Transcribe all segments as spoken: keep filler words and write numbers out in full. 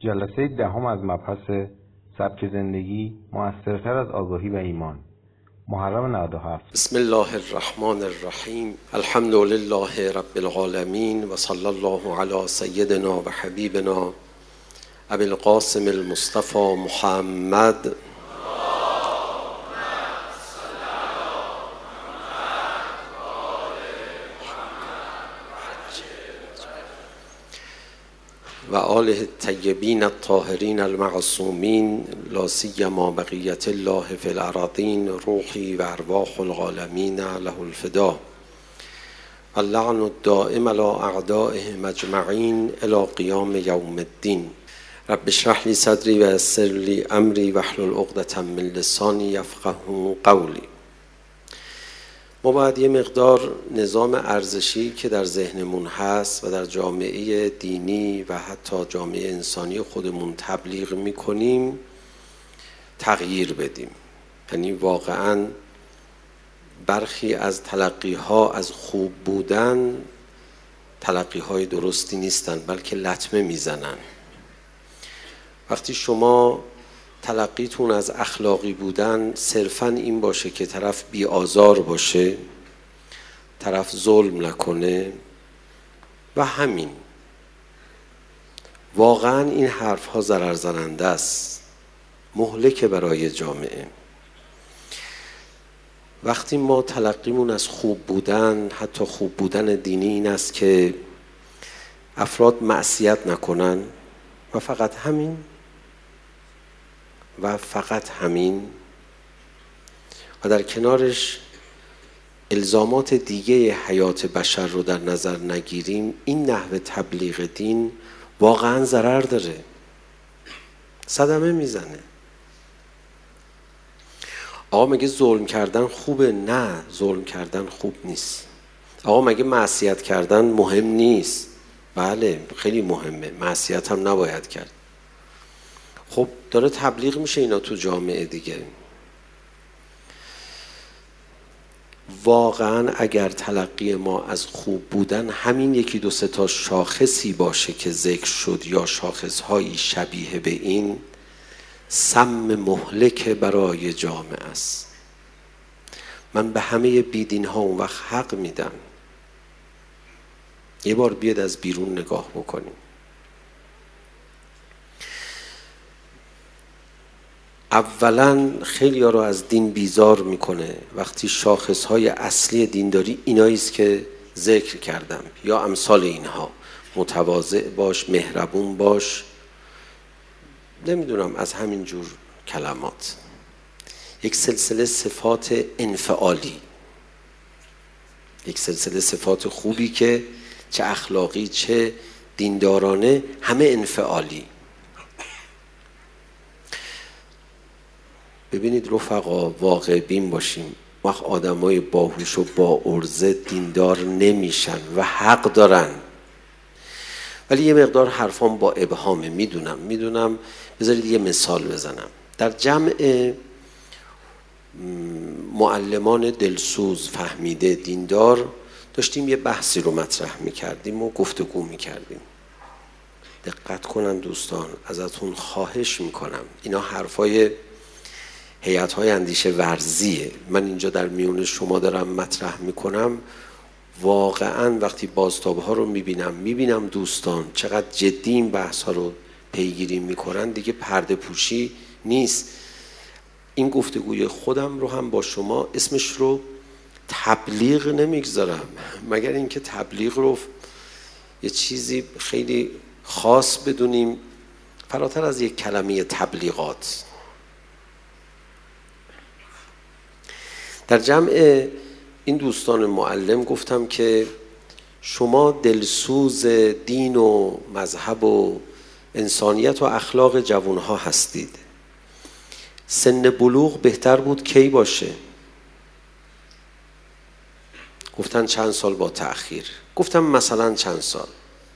جلسه دهم از مبحث سبک زندگی مؤثرتر از آگاهی و ایمان، محرم نود و هفت. بسم الله الرحمن الرحیم. الحمد لله رب العالمین و صلی الله علی سیدنا و حبیبنا ابی القاسم المصطفى محمد و آله الطیبین الطاهرین المعصومین، لا سیما بقیت الله فی الارضین، روحی و ارواح العالمین له الفدا، اللعن الدائم علی اعدائهم اجمعین الی قیام یوم الدین. رب اشرح لی صدری و یسر لی امری واحلل عقدة من لسانی یفقهوا قولی. ما باید یه مقدار نظام ارزشی که در ذهنمون هست و در جامعه دینی و حتی جامعه انسانی خودمون تبلیغ میکنیم تغییر بدیم. یعنی واقعاً برخی از تلقی‌ها از خوب بودن تلقی‌های درستی نیستن، بلکه لطمه میزنن. وقتی شما تلقیتون از اخلاقی بودن صرفاً این باشه که طرف بی آزار باشه، طرف ظلم نکنه و همین، واقعاً این حرف ها ضرر زننده است، مهلک برای جامعه. وقتی ما تلقیمون از خوب بودن، حتی خوب بودن دینی، این است که افراد معصیت نکنن و فقط همین و فقط همین و در کنارش الزامات دیگه حیات بشر رو در نظر نگیریم، این نحوه تبلیغ دین واقعا ضرر داره، صدمه میزنه. آقا مگه ظلم کردن خوبه؟ نه، ظلم کردن خوب نیست. آقا مگه معصیت کردن مهم نیست؟ بله خیلی مهمه، معصیت هم نباید کرد. خب داره تبلیغ میشه اینا تو جامعه دیگه. واقعا اگر تلقی ما از خوب بودن همین یکی دو سه تا شاخصی باشه که ذکر شد یا شاخصهایی شبیه به این، سم مهلک برای جامعه است. من به همه بیدین ها اون وقت حق میدم. یه بار بیاد از بیرون نگاه بکنیم. اولا خیلی ها رو از دین بیزار میکنه وقتی شاخصهای اصلی دینداری ایناییست که ذکر کردم یا امثال اینها، متواضع باش، مهربون باش، نمیدونم از همین جور کلمات، یک سلسله صفات انفعالی، یک سلسله صفات خوبی که چه اخلاقی چه دیندارانه همه انفعالی. ببینید رفقا، واقع بین باشیم، وقت آدمای باهوش و با عرضه دیندار نمیشن و حق دارن. ولی یه مقدار حرفام با ابهامه، میدونم میدونم بذارید یه مثال بزنم. در جمع معلمان دلسوز فهمیده دیندار داشتیم یه بحثی رو مطرح میکردیم و گفتگو میکردیم. دقت کنن دوستان، ازتون خواهش میکنم، اینا حرفای هیئت‌های اندیشه ورزیه، من اینجا در میون شما دارم مطرح میکنم. واقعا وقتی بازتاب‌ها رو میبینم میبینم دوستان چقدر جدی این بحث‌ها رو پیگیری میکنن، دیگه پرده پوشی نیست. این گفتگوی خودم رو هم با شما اسمش رو تبلیغ نمیگذارم، مگر اینکه تبلیغ رو یه چیزی خیلی خاص بدونیم فراتر از یک کلمه تبلیغات. در جمع این دوستان معلم گفتم که شما دلسوز دین و مذهب و انسانیت و اخلاق جوانها هستید. سن بلوغ بهتر بود کی باشه؟ گفتن چند سال با تأخیر. گفتم مثلا چند سال.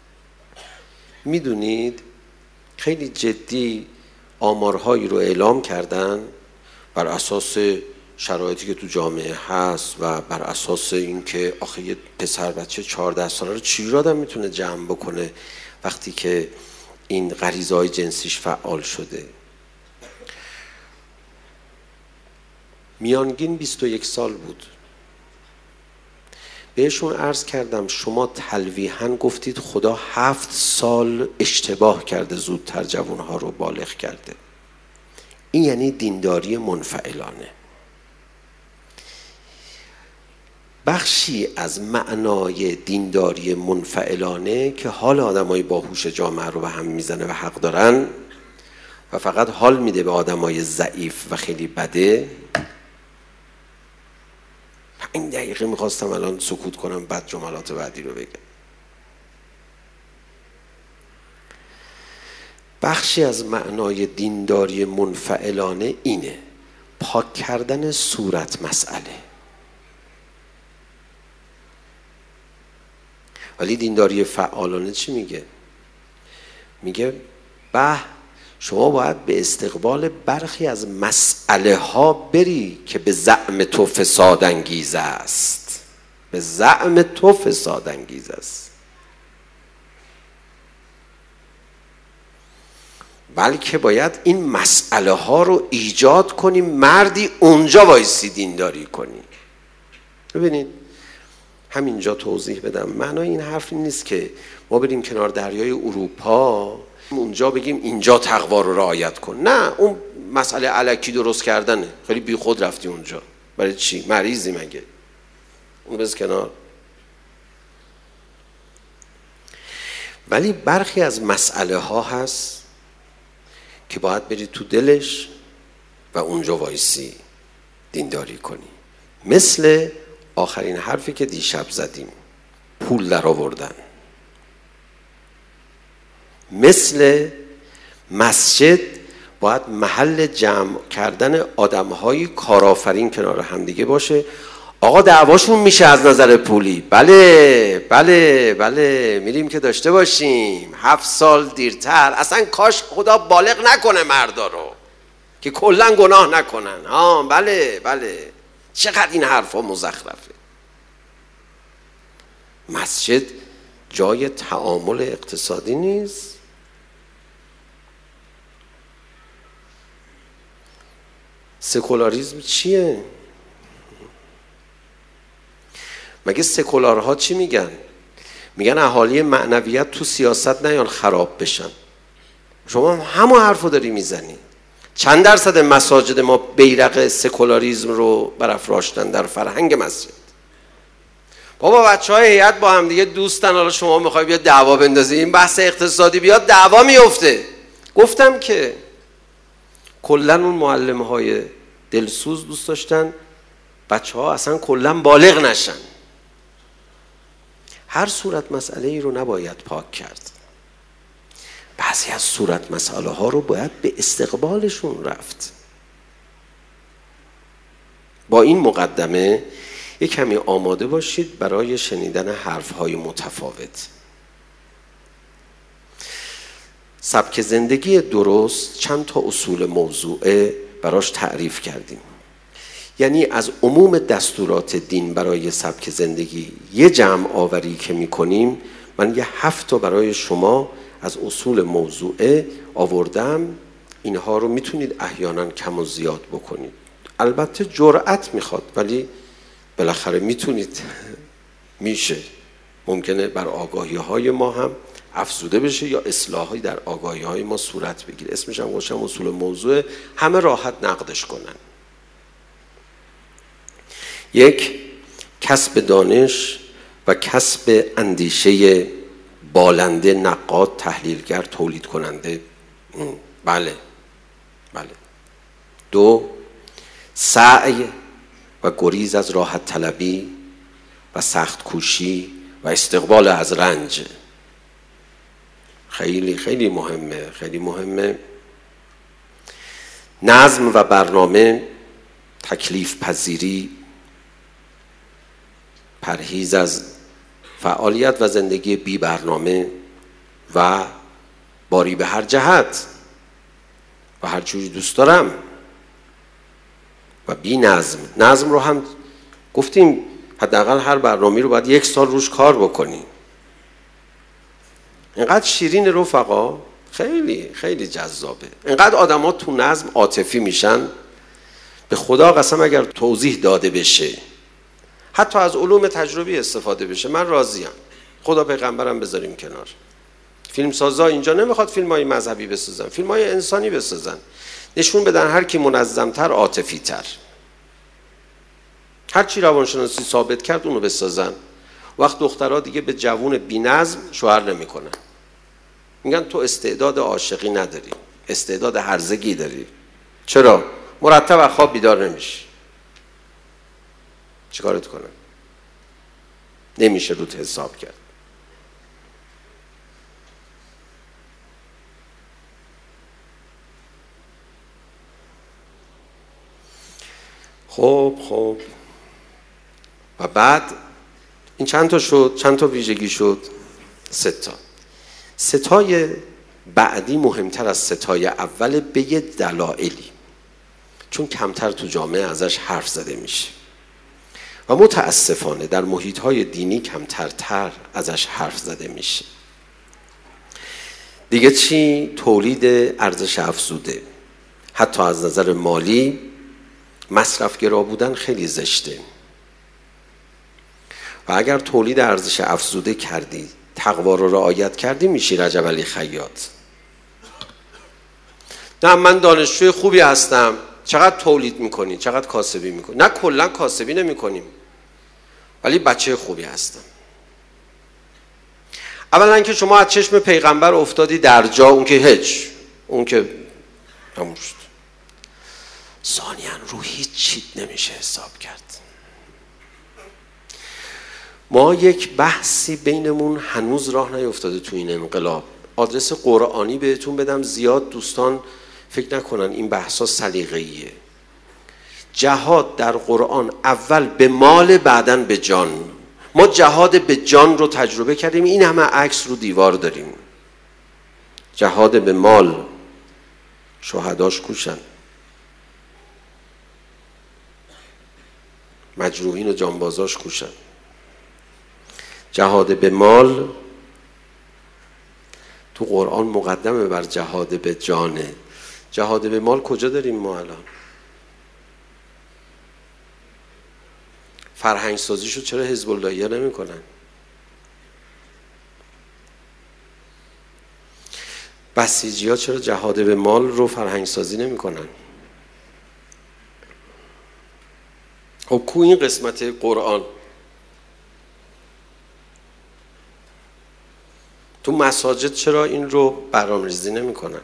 میدونید خیلی جدی آمارهایی رو اعلام کردن بر اساس شرایطی که تو جامعه هست و بر اساس اینکه آخه یه پسر بچه چهارده ساله رو چجوری آدم میتونه جمع بکنه وقتی که این غریزه های جنسیش فعال شده. میانگین بیست و یک سال بود. بهشون عرض کردم شما تلویحاً گفتید خدا هفت سال اشتباه کرده زودتر جوانها رو بالغ کرده. این یعنی دینداری منفعلانه. بخشی از معنای دینداری منفعلانه که حال آدمای باهوش جامعه رو به هم میزنه و حق دارن و فقط حال میده به آدمای ضعیف و خیلی بده. این دقیقه میخواستم الان سکوت کنم بعد جملات بعدی رو بگم. بخشی از معنای دینداری منفعلانه اینه پاک کردن صورت مسئله. ولی دینداری فعالانه چی میگه؟ میگه به شما باید به استقبال برخی از مسئله ها بری که به زعم تو فساد انگیز است. به زعم تو فساد انگیز است. بلکه باید این مسئله ها رو ایجاد کنی، مردی اونجا وایسی دینداری کنی. ببینید همینجا توضیح بدم. معنای این حرف این نیست که ما بریم کنار دریای اروپا اونجا بگیم اینجا تقوا رو رعایت کن. نه، اون مسئله الکی درست کردنه. خیلی بی خود رفتی اونجا. برای چی؟ مریضی مگه؟ اون بذار کنار. ولی برخی از مسئله ها هست که باید بری تو دلش و اونجا وایسی دینداری کنی. مثل آخرین حرفی که دیشب زدیم، پول در آوردن. مثل مسجد باید محل جمع کردن آدم‌های کارآفرین کنار همدیگه باشه. آقا دعواشون میشه از نظر پولی، بله بله بله میریم که داشته باشیم. هفت سال دیرتر اصلا کاش خدا بالغ نکنه مردا رو که کلا گناه نکنن. ها بله بله. چقدر این حرفا مزخرفه. مسجد جای تعامل اقتصادی نیست. سکولاریسم چیه؟ مگه سکولارها چی میگن؟ میگن اهالی معنویت تو سیاست نیان خراب بشن. شما همون حرفو داری میزنی. چند درصد مساجد ما بیرق سکولاریسم رو برافراشتن در فرهنگ مسجد؟ بابا بچه های هیئت با هم دیگه دوستن، حالا شما میخوای بیا دعوا بندازی، این بحث اقتصادی بیاد دعوا میفته. گفتم که کلا اون معلم های دلسوز دوست داشتن بچه ها اصلا کلا بالغ نشن. هر صورت مسئله ای رو نباید پاک کرد. بعضی از صورت مسئله ها رو باید به استقبالشون رفت. با این مقدمه یک کمی آماده باشید برای شنیدن حرف های متفاوت. سبک زندگی درست چند تا اصول موضوعه براش تعریف کردیم. یعنی از عموم دستورات دین برای سبک زندگی یه جمع آوری که میکنیم، من یه هفت تا برای شما از اصول موضوعه آوردم. اینها رو میتونید احیانا کم و زیاد بکنید. البته جرأت میخواد ولی بالاخره میتونید. میشه. ممکنه بر آگاهی های ما هم افزوده بشه یا اصلاحی در آگاهی های ما صورت بگیره. اسمش هم گوشم اصول موضوع، همه راحت نقدش کنن. یک، کسب دانش و کسب اندیشه بالنده، نقاد، تحلیلگر، تولید کننده. بله بله. دو، سعی و گریز از راحت طلبی و سخت کوشی و استقبال از رنج. خیلی خیلی مهمه، خیلی مهمه. نظم و برنامه، تکلیف پذیری، پرهیز از فعالیت و زندگی بی برنامه و باری به هر جهت و هر جوری دوست دارم و بی نظم. نظم رو هم گفتیم حداقل هر برنامه‌ای رو باید یک سال روش کار بکنی. اینقدر شیرین رفقا. خیلی خیلی جذابه. اینقدر آدم ها تو نظم عاطفی میشن، به خدا قسم اگر توضیح داده بشه، حتی از علوم تجربی استفاده بشه، من راضیم. خدا پیغمبرم بذاریم کنار. فیلمسازا اینجا نمیخواد فیلمای مذهبی بسازن، فیلمای انسانی بسازن، نشون بدن هر کی منظم‌تر عاطفی‌تر. هر چی روانشناسی ثابت کرد اونو بسازن. وقت دخترها دیگه به جوون بی‌نظم شوهر نمیکنن. میگن تو استعداد عاشقی نداری، استعداد هرزگی داری. چرا؟ مرتب از خواب بیدار نمیشی. چیکارت کنن؟ نمیشه روت حساب کرد. خب خب و بعد این چند تا شد؟ چند تا ویژگی شد؟ سه تا. ستای بعدی مهمتر از ستای اول به یه دلایلی، چون کمتر تو جامعه ازش حرف زده میشه و متاسفانه در محیط‌های دینی کمتر تر ازش حرف زده میشه. دیگه چی؟ تولید ارزش افزوده. حتی از نظر مالی مصرفگرا بودن خیلی زشته و اگر تولید ارزش افزوده کردی، تقوا رو رعایت کردی، میشی رجب علی خیاط. نه من دانشجوی خوبی هستم، چقدر تولید میکنی، چقدر کاسبی میکنی؟ نه کلا کاسبی نمیکنیم، ولی بچه خوبی هستم. اولا که شما از چشم پیغمبر افتادی در جا، اون که هیچ، اون که تموم شد. ثانیاً رو هیچ چیت نمیشه حساب کرد. ما یک بحثی بینمون هنوز راه نیفتاده تو این انقلاب. آدرس قرآنی بهتون بدم، زیاد دوستان فکر نکنن این بحثا سلیقه‌ایه. جهاد در قرآن اول به مال، بعدن به جان. ما جهاد به جان رو تجربه کردیم، این همه عکس رو دیوار داریم. جهاد به مال، شهداش کوشن، مجروحین و جانبازاش کوشن. جهاد به مال تو قرآن مقدمه بر جهاد به جانه. جهاد به مال کجا داریم ما الان؟ فرهنگ سازیشو چرا حزب اللهی‌ها نمی کنن؟ بسیجی ها چرا جهاد به مال رو فرهنگ سازی نمی کنن؟ خب کو این قسمت قرآن؟ تو مساجد چرا این رو برنامه‌ریزی نمی کنن؟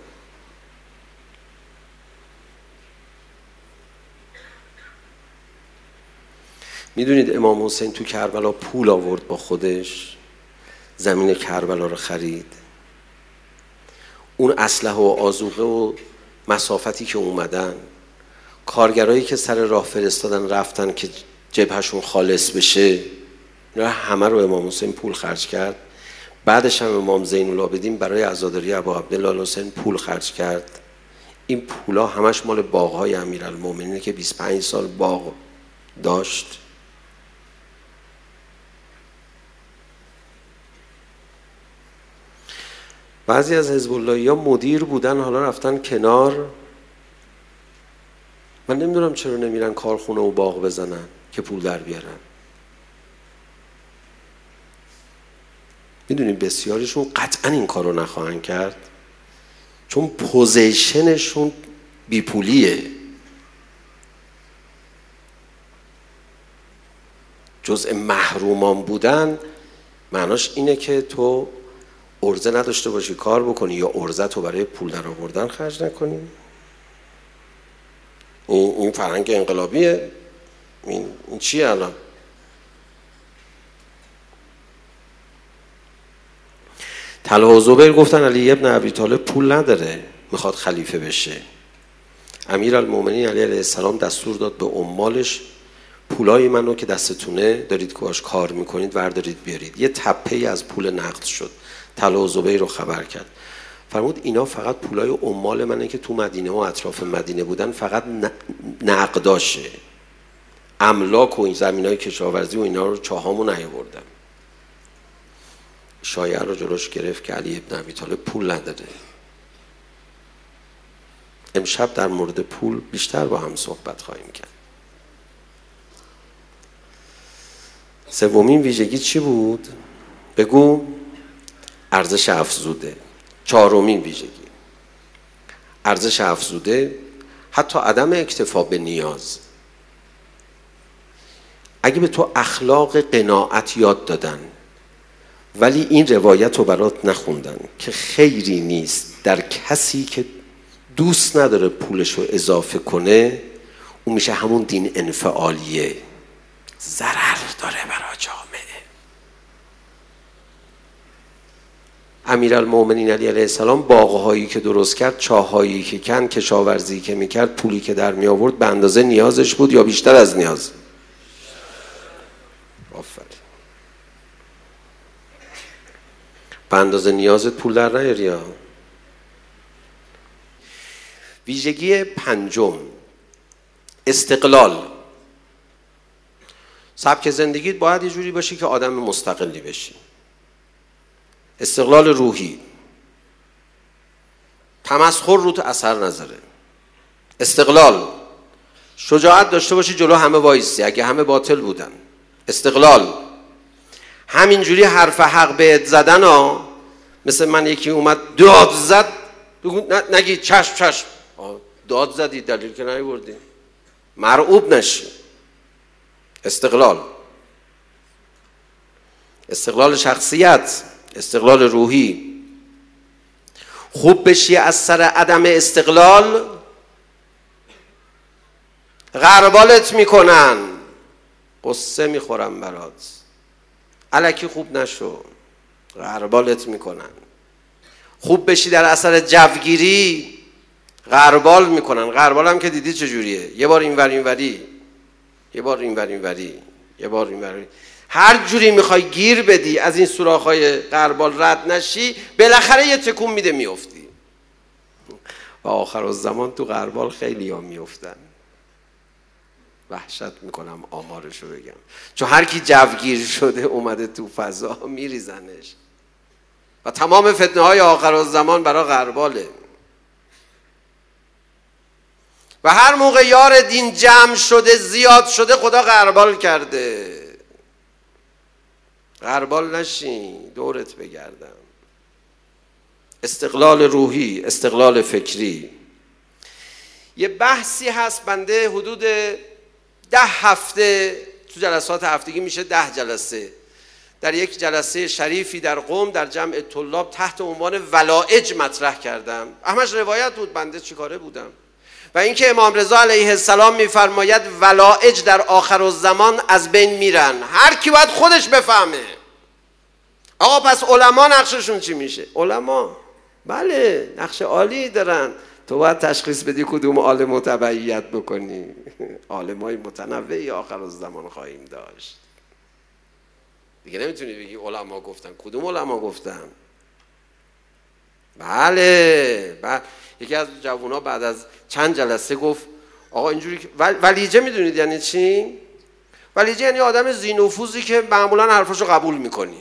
میدونید امام حسین تو کربلا پول آورد با خودش، زمین کربلا رو خرید. اون اسلحه و آذوقه و مسافتی که اومدن، کارگرایی که سر راه فرستادن رفتن که جبهشون خالص بشه، همه رو امام حسین پول خرج کرد. بعدش هم امام زین العابدین برای عزاداری ابا عبدالله حسین پول خرج کرد. این پولا همش مال باغ‌های امیرالمومنینه که بیست و پنج سال باغ داشت. بعضی از حزب اللهی‌ها مدیر بودن، حالا رفتن کنار. من نمیدونم چرا نمیرن کارخونه و باغ بزنن که پول در بیارن. میدونید بسیاریشون قطعا این کارو نخواهند کرد، چون پوزیشنشون بیپولیه. جزء محرومان بودن معناش اینه که تو ارزه نداشته باشی کار بکنی یا ارزه تو برای پول در آوردن خرج نکنی. این, این فرهنگ انقلابیه. این, این چیه الان؟ طلحه و زبیر گفتن علی ابن ابی طالب پول نداره، میخواد خلیفه بشه. امیرالمومنین علی علیه السلام دستور داد به عمالش پولای منو که دستتونه دارید که باش کار میکنید وردارید بیارید. یه تپه‌ای از پول نقد شد. طلحه و زبیر رو خبر کرد. فرمود اینا فقط پولای عمال منه که تو مدینه و اطراف مدینه بودن، فقط نقداشه. املاک و این زمینای کشاورزی و اینا رو چاهامو نیاوردم. شایعه رو جلوش گرفت که علی ابن ابی طالب پول نداره. امشب در مورد پول بیشتر با هم صحبت خواهیم کرد. سومین ویژگی چی بود؟ بگو. ارزش افزوده. چهارمین ویژگی ارزش افزوده، حتی عدم اکتفا به نیاز. اگه به تو اخلاق قناعت یاد دادن ولی این روایت رو برات نخوندن که خیری نیست در کسی که دوست نداره پولش رو اضافه کنه، اون میشه همون دین انفعالیه، ضرر داره برای جامعه. امیرالمومنین علی علیه السلام باغ‌هایی که درست کرد، چاه‌هایی که کند، کشاورزی که میکرد، پولی که در می آورد به اندازه نیازش بود یا بیشتر از نیاز؟ آفرین. به اندازه نیازت پول در نیاری ها. ویژگی پنجم، استقلال. سبک زندگیت باید یه جوری باشه که آدم مستقلی بشی. استقلال روحی، تمسخر روت اثر نذاره. استقلال، شجاعت داشته باشی جلو همه وایسی اگه همه باطل بودن. استقلال، همینجوری حرف حق بهت زدن ها، مثل من یکی اومد داد زد نگی چشم چشم، داد زدی دلیل که نیاوردی، مرعوب نشی. استقلال، استقلال شخصیت، استقلال روحی. خوب بشی از سر عدم استقلال غربالت میکنن، قصه میخورم برات، الکی خوب نشو، غربالت میکنن. خوب بشی در اثر جوگیری غربال میکنن. غربال هم که دیدی چجوریه، یه بار اینور اینوری، یه بار اینور اینوری، یه بار اینوری، هر جوری میخوای گیر بدی از این سوراخ‌های غربال رد نشی، بالاخره یه تکون میده میافتی. و آخر الزمان تو غربال خیلی ها میافتن. وحشت میکنم آمارشو بگم، چون هر کی جوگیر شده اومده تو فضا میریزنش و تمام فتنه های آخر الزمان برای غرباله. و هر موقع یار دین جمع شده زیاد شده خدا غربال کرده. غربال نشین، دورت بگردم. استقلال روحی، استقلال فکری. یه بحثی هست بنده حدود ده هفته تو جلسات هفتگی میشه ده جلسه، در یک جلسه شریفی در قم در جمع طلاب تحت عنوان ولائج مطرح کردم. همش روایت بود، بنده چیکاره بودم. و اینکه امام رضا علیه السلام میفرماید ولائج در آخر الزمان از بین میرن، هر کی باید خودش بفهمه. آقا پس علما نقششون چی میشه؟ علما بله نقش عالی دارن، تو باید تشخیص بدی کدوم عالم رو تبعیت بکنی. عالمای متنوعی آخر الزمان خواهیم داشت دیگه، نمیتونی بگی علما گفتن. کدوم علما گفتن؟ بله, بله. یکی از جوونا بعد از چند جلسه گفت آقا اینجوری که ولیجه میدونید یعنی چی؟ ولیجه یعنی آدم ذی‌نفوذی که معمولا حرفاشو قبول میکنی.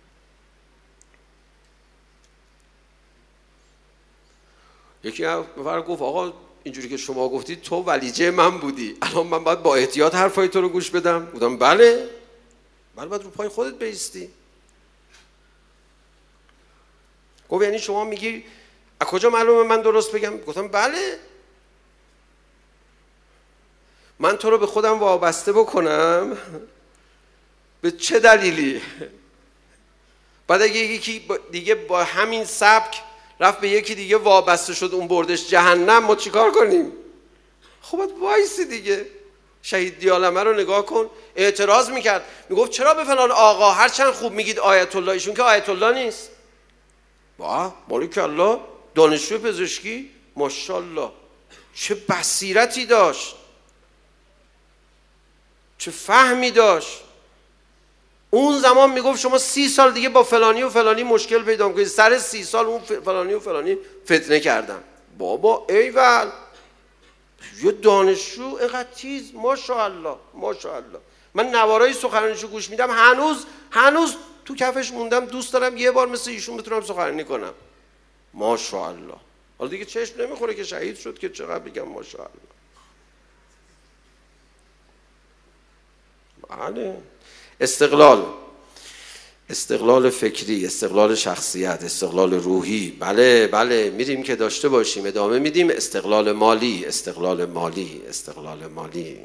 یکی نفر گفت آقا اینجوری که شما گفتید تو ولیجه من بودی، الان من باید با احتیاط حرفای تو رو گوش بدم؟ بودم بله بله باید رو پای خودت بایستی. گفت یعنی شما میگی از کجا معلومه من درست بگم؟ گفتم بله، من تو رو به خودم وابسته بکنم به چه دلیلی؟ بعد اگه یکی دیگه با همین سبک رفت به یکی دیگه وابسته شد، اون بردش جهنم، ما چیکار کنیم؟ خب باید وایسی دیگه. شهید دیالمه رو نگاه کن، اعتراض میکرد، میگفت چرا به فلان آقا هرچند خوب میگید آیت الله، ایشون که آیت الله نیست. واه بارک الله، دانشجو پزشکی ماشاءالله، چه بصیرتی داشت، چه فهمی داشت. اون زمان میگفت شما سی سال دیگه با فلانی و فلانی مشکل پیدا میکنید، سر سی سال اون فلانی و فلانی فتنه کردن. بابا ایول، یه دانشجو اینقدر تیز، ماشاءالله ماشاءالله. من نوارای سخنرانیشو گوش میدم، هنوز هنوز تو کفش موندم، دوست دارم یه بار مثل ایشون بتونم سخنرانی کنم. ماشاءالله حالا دیگه چشم نمیخوره که شهید شد که چقدر بگم ماشاءالله. بله، استقلال، استقلال فکری، استقلال شخصیت، استقلال روحی، بله بله میریم که داشته باشیم. ادامه میدیم. استقلال مالی، استقلال مالی، استقلال مالی،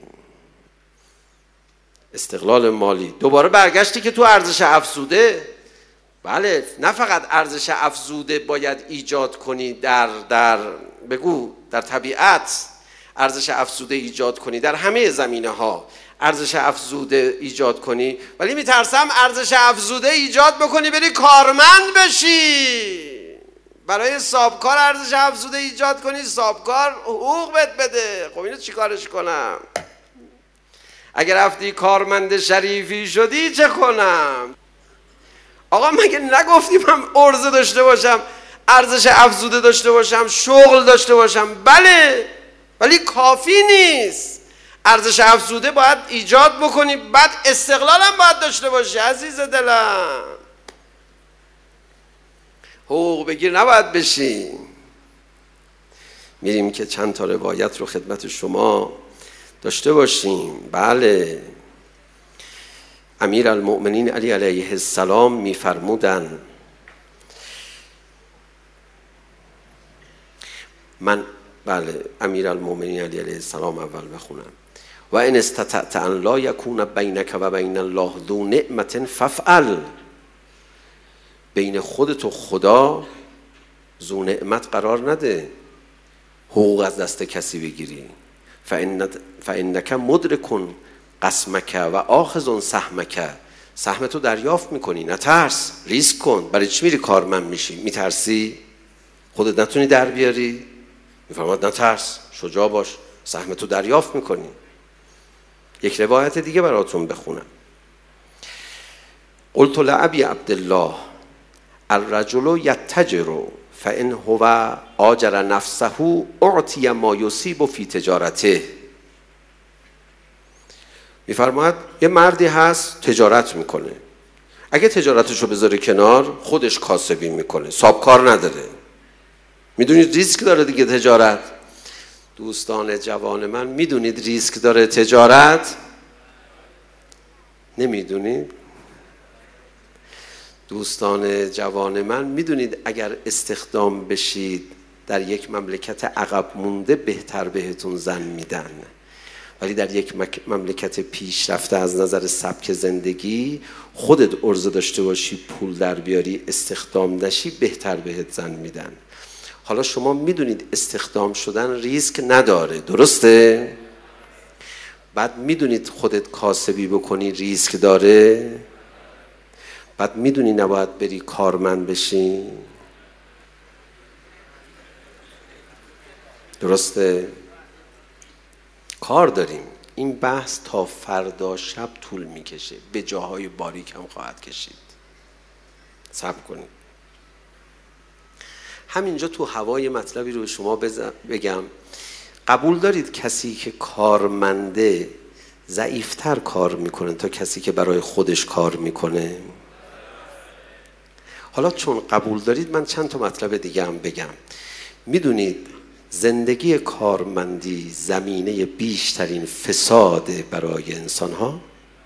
استقلال مالی. دوباره برگشتی که تو ارزش افزوده، بله، نه فقط ارزش افزوده باید ایجاد کنی در در بگو در طبیعت، ارزش افزوده ایجاد کنی در همه زمینه ها، ارزش افزوده ایجاد کنی، ولی میترسم ارزش افزوده ایجاد بکنی بری کارمند بشی. برای سابکار ارزش افزوده ایجاد کنی، سابکار حقوق بهت بده. خب اینو چیکارش کنم؟ اگر رفتی کارمند شریفی شدی چه کنم؟ آقا مگه نگفتی من عرضه داشته باشم، ارزش افزوده داشته باشم، شغل داشته باشم؟ بله، ولی کافی نیست. ارزش افزوده باید ایجاد بکنی، بعد استقلالم باید داشته باشی عزیز دلم. حقوق بگیر نباید بشی. میریم که چند تا روایت رو خدمت شما داشته باشیم. بله، امیر المؤمنین علی علیه السلام میفرمودن من بله امیر المؤمنین علی علیه السلام اول بخونم. و ان استطعت ان لا یکون بینک و بین الله ذو نعمت فافعل. بین خودت و خدا ذو نعمت قرار نده، حقوق از دست کسی بگیری. فانک مدرک قسمک و آخذ سهمک. سهمتو دریافت میکنی، نترس، ریسک کن. برای چی میری کارمند میشی؟ میترسی خودت نتونی در بیاری؟ میفرماد نترس، شجاع باش، سهمتو دریافت میکنی. یک روایت دیگه براتون بخونم. قلت لابی عبدالله الرجل یتجر فان هو آجر نفسه اعطی ما یصیب فی تجارته. میفرماید یه مردی هست تجارت میکنه، اگه تجارتشو بذاره کنار خودش کاسبی میکنه، سابکار نداره. میدونید ریسک داره دیگه تجارت. دوستان جوان من، میدونید ریسک داره تجارت؟ نمیدونید؟ دوستان جوان من، میدونید اگر استخدام بشید در یک مملکت عقب مونده بهتر بهتون زن میدن، ولی در یک مملکت پیشرفته از نظر سبک زندگی خودت عرضه داشته باشی، پول در بیاری، استخدام نشی، بهتر بهت زن میدن. حالا شما میدونید استخدام شدن ریسک نداره، درسته؟ بعد میدونید خودت کاسبی بکنی ریسک داره. بعد میدونی نباید بری کارمند بشی، درسته؟ کار داریم. این بحث تا فردا شب طول میکشه، به جاهای باریک هم خواهد کشید. صبر کنید. همینجا تو هوای مطلبی رو شما بگم. قبول دارید کسی که کارمنده ضعیفتر کار میکنه تا کسی که برای خودش کار میکنه؟ حالا چون قبول دارید من چند تا مطلب دیگه هم بگم. میدونید زندگی کارمندی زمینه بیشترین فساد برای انسان ها؟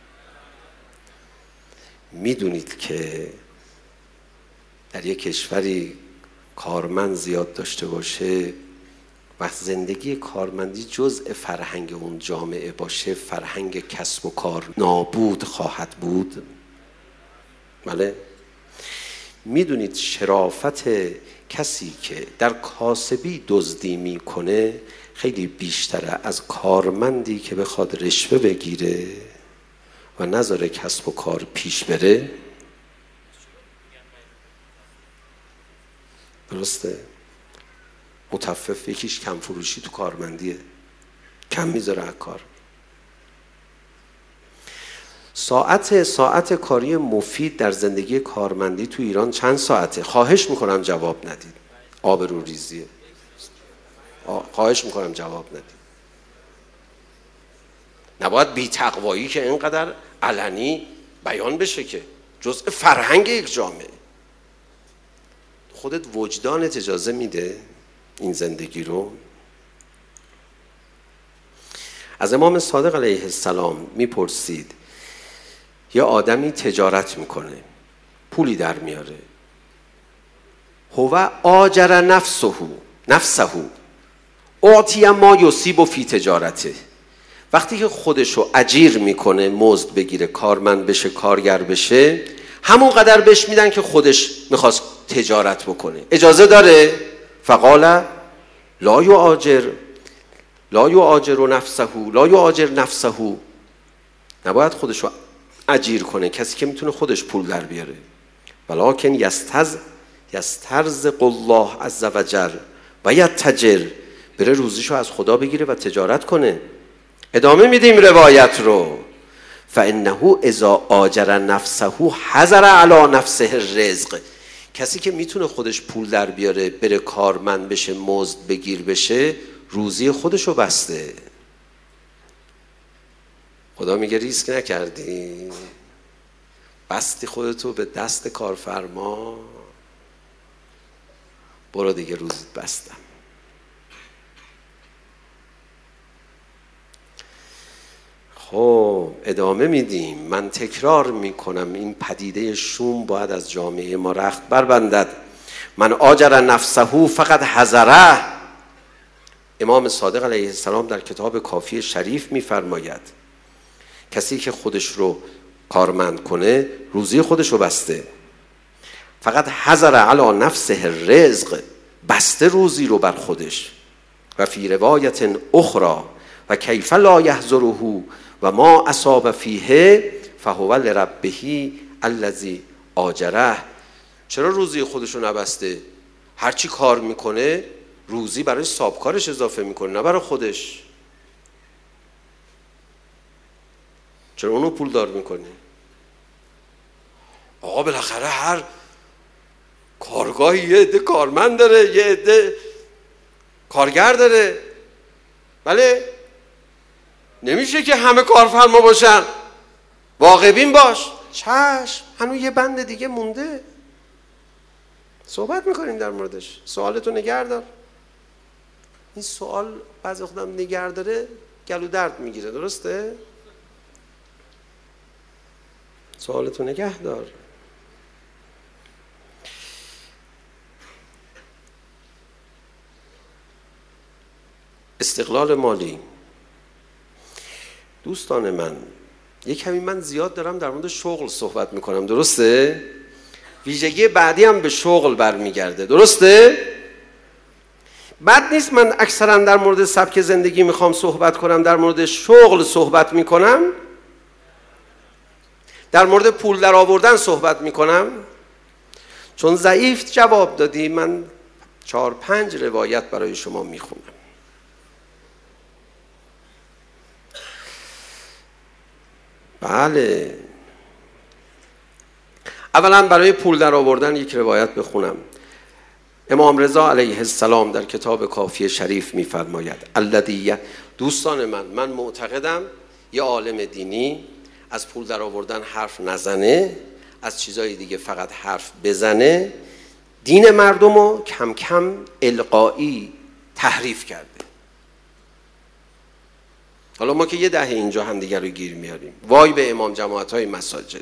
میدونید که در یک کشوری کارمند زیاد داشته باشه و زندگی کارمندی جزء فرهنگ اون جامعه باشه، فرهنگ کسب و کار نابود خواهد بود. بله؟ میدونید شرافت کسی که در کاسبی دزدی میکنه خیلی بیشتره از کارمندی که بخواد رشوه بگیره و نذاره کسب و کار پیش بره. درسته؟ متفف یکیش کم فروشی تو کارمندیه، کم میذاره از کار. ساعت ساعت کاری مفید در زندگی کارمندی تو ایران چند ساعته؟ خواهش میکنم جواب ندید، آبرو ریزیه. خواهش میکنم جواب ندید. نباید بی تقوایی که اینقدر علنی بیان بشه که جزء فرهنگ یک جامعه. خودت وجدانت اجازه میده؟ این زندگی رو؟ از امام صادق علیه السلام میپرسید یه آدمی تجارت میکنه، پولی در میاره، هو آجر نفسه نفسه اعطی ما یصیب فی تجارته. وقتی که خودشو اجیر میکنه، مزد بگیره، کارمند بشه، کارگر بشه، همون قدر بهش میدن که خودش میخواست تجارت بکنه. اجازه داره؟ فقال لا یؤاجر لا یؤاجر نفسه لا یؤاجر نفسه. نباید خودشو اجیر کنه، کسی که میتونه خودش پول در بیاره. ولکن یستز یسترزق الله عز وجل و یتجر، بره روزیشو از خدا بگیره و تجارت کنه. ادامه میدیم روایت رو. فانه اذا آجر نفسه حذر علی نفسه الرزق. کسی که میتونه خودش پول در بیاره، بره کارمند بشه، مزد بگیر بشه، روزی خودشو بسته. خدا میگه ریسک نکردی؟ بستی خودتو به دست کارفرما، برو دیگه روزیت بستم. خب ادامه میدیم. من تکرار میکنم این پدیده شوم باید از جامعه ما رخت بربندد. من آجر نفسه فقط حذره. امام صادق علیه السلام در کتاب کافی شریف میفرماید کسی که خودش رو کارمند کنه، روزی خودش رو بسته. فقط حذر علی نفسه الرزق، بسته روزی رو بر خودش. و فی روایت اخرى و کیف لا یحذره و ما اصاب فیه فهو لربه الذی آجره. چرا روزی خودش رو نبسته؟ هرچی کار میکنه روزی برای سابکارش اضافه میکنه، نه برای خودش. چرا اونو پول دار میکنه؟ آقا بالاخره هر کارگاهی یه عده کارمند داره، یه عده کارگر داره. بله، نمیشه که همه کارفرما باشن. واقع بین باش. چشم، هنوز یه بند دیگه مونده، صحبت میکنیم در موردش. سوالتو نگه دار. این سوال بعضی خودم نگه داره گلو درد میگیره، درسته؟ سوالتو نگه دار. استقلال مالی. دوستان من، یک کمی من زیاد دارم در مورد شغل صحبت میکنم، درسته؟ ویژگی بعدی هم به شغل برمیگرده، درسته؟ بد نیست من اکثرا در مورد سبک زندگی میخوام صحبت کنم، در مورد شغل صحبت میکنم، در مورد پول در آوردن صحبت میکنم. چون ضعیف جواب دادی، من چهار پنج روایت برای شما میخونم. بله، اولا برای پول در آوردن یک روایت بخونم. امام رضا علیه السلام در کتاب کافی شریف میفرماید الذی، دوستان من، من معتقدم یه عالم دینی از پول در آوردن حرف نزنه، از چیزای دیگه فقط حرف بزنه، دین مردم رو کم کم القایی تحریف کرده. حالا ما که یه دهه اینجا هم دیگر رو گیر میاریم، وای به امام جماعت های مساجد.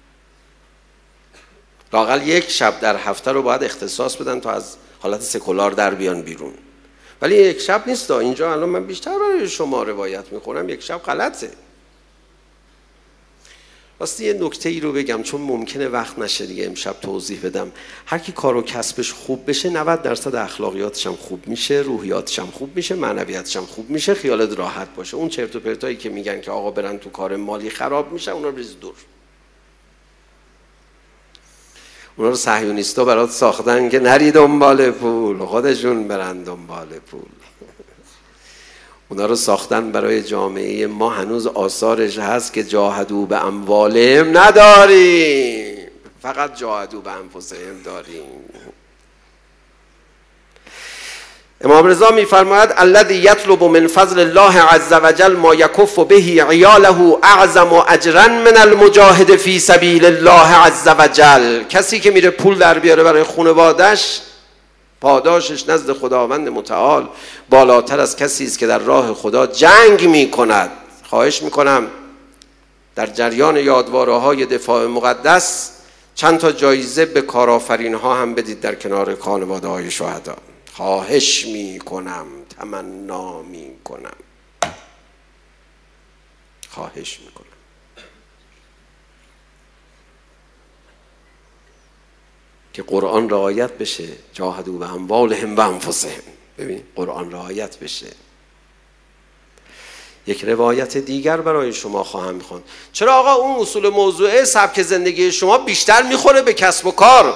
لااقل یک شب در هفته رو باید اختصاص بدن تا از حالت سکولار در بیان بیرون. ولی یک شب نیست. اینجا الان من بیشتر برای شما روایت میکنم، یک شب غلطه. راستی یه نکته ای رو بگم چون ممکنه وقت نشه دیگه امشب توضیح بدم. هر کی کار و کسبش خوب بشه نود درصد اخلاقیاتش هم خوب میشه، روحیاتش هم خوب میشه، معنویاتش هم خوب میشه، خیالت راحت باشه. اون چرت و پرتایی که میگن که آقا برن تو کار مالی خراب میشن، اونا رو بریز دور. اونا رو صهیونیستا برات ساختن که نری دنبال پول، خودشون برن دنبال پول. اونا رو ساختن برای جامعه ما، هنوز آثارش هست که جاهدوا به اموالهم نداریم، فقط جاهدوا به انفسهم داریم. امام رضا میفرماید الذی یطلب من فضل الله عز وجل ما یکف به عیاله اعظم اجرا من المجاهد فی سبیل الله عز وجل. کسی که میره پول در بیاره برای خانواده‌اش، پاداشش نزد خداوند متعال بالاتر از کسی است که در راه خدا جنگ می کند. خواهش می کنم در جریان یادواره های دفاع مقدس چند تا جایزه به کارآفرین ها هم بدید در کنار خانواده های شهدا. خواهش می کنم، تمنا می کنم، خواهش می کنم. که قرآن رعایت بشه. جاهدوا باموالهم و انفسهم. ببین قرآن رعایت بشه. یک روایت دیگر برای شما خواهم میخوند. چرا آقا اون اصول موضوعه سبک زندگی شما بیشتر میخوره به کسب و کار؟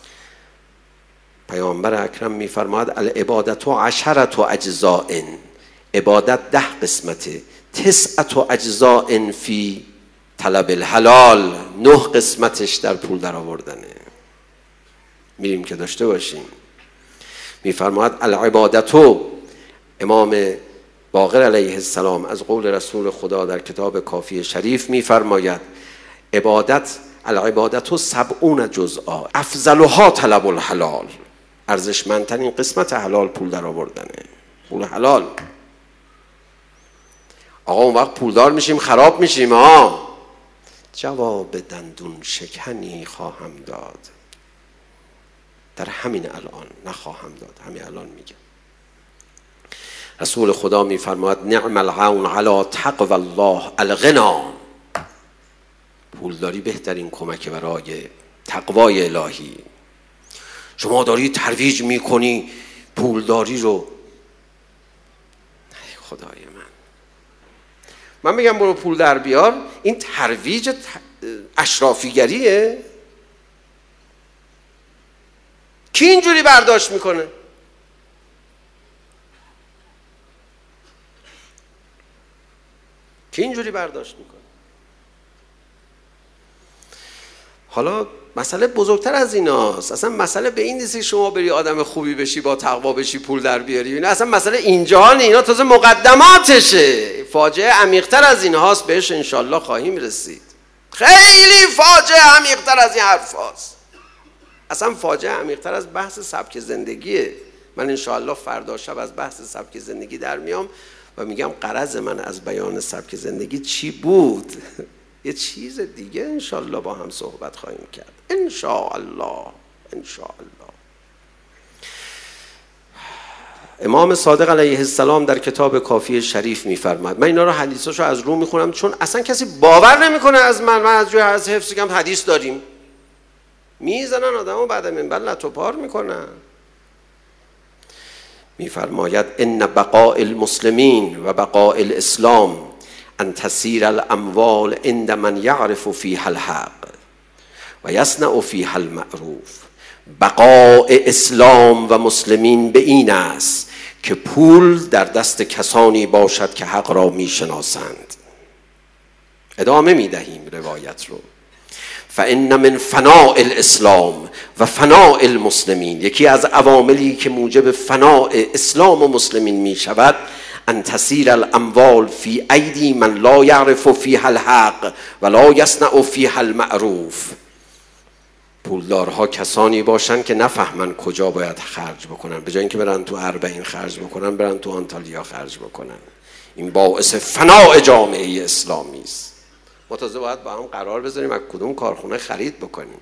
پیامبر اکرم میفرماید العبادت عشرة اجزاء، عبادت ده قسمته، تسعة اجزاء فی طلب الحلال، نه قسمتش در پول در آوردنه. میریم که داشته باشیم. میفرماید العبادت، امام باقر علیه السلام از قول رسول خدا در کتاب کافی شریف میفرماید عبادت العبادت سبعون جزءا افضلها طلب الحلال، ارزشمندترین قسمت حلال پول در آوردنه. پول حلال. آقا اون وقت پولدار میشیم خراب میشیم ها. جواب دندون شکنی خواهم داد در همین الان، نخواهم داد، همین الان میگم. رسول خدا میفرماید نعم العون علی تقوی الله الغنا، پولداری بهترین کمک برای تقوای الهی. شما داری ترویج میکنی پولداری رو. خدای من من میگم برو پول در بیار، این ترویج اشرافیگریه؟ کی اینجوری برداشت میکنه؟ کی اینجوری برداشت میکنه؟ حالا مسئله بزرگتر از ایناست. اصلا مسئله به این نیست که شما بری آدم خوبی بشی، با تقوا بشی، پول در بیاری. اینا اصلا مسئله اینجا نه، اینا تازه مقدماتشه. فاجعه عمیق‌تر از این هاست، بهش انشالله خواهیم رسید. خیلی فاجعه عمیق‌تر از این حرف هاست. اصلا فاجعه عمیق‌تر از بحث سبک زندگیه. من انشالله فردا شب از بحث سبک زندگی در میام و میگم غرض من از بیان سبک زندگی چی بود. یه چیز دیگه انشالله با هم صحبت خواهیم کرد. انشالله انشالله. امام صادق علیه السلام در کتاب کافی شریف میفرماد، من اینا رو حدیثاشو از رو میخونم چون اصلا کسی باور نمیکنه از من من از جای از حفظ کم حدیث داریم. میزنن آدمو بعد منبر لت و پار میکنن. میفرماید ان بقاء المسلمین و بقاء الاسلام ان تسیر الاموال عند من یعرف فیها الحق و یصنع فیها المعروف. بقاء اسلام و مسلمین به این است که پول در دست کسانی باشد که حق را میشناسند. ادامه میدهیم روایت رو. فان من فناء الاسلام و فناء المسلمین، یکی از عواملی که موجب فناء اسلام و مسلمین می شود ان تسیر الاموال فی ایدی من لا یعرف فیها الحق و لا یصنع فیها المعروف. پولدارها کسانی باشن که نفهمن کجا باید خرج بکنن، به جای اینکه برن تو اربعین خرج بکنن برن تو آنتالیا خرج بکنن. این باعث فناء جامعه اسلامی است. ما تازه باید با هم قرار بذاریم از کدوم کارخونه خرید بکنیم.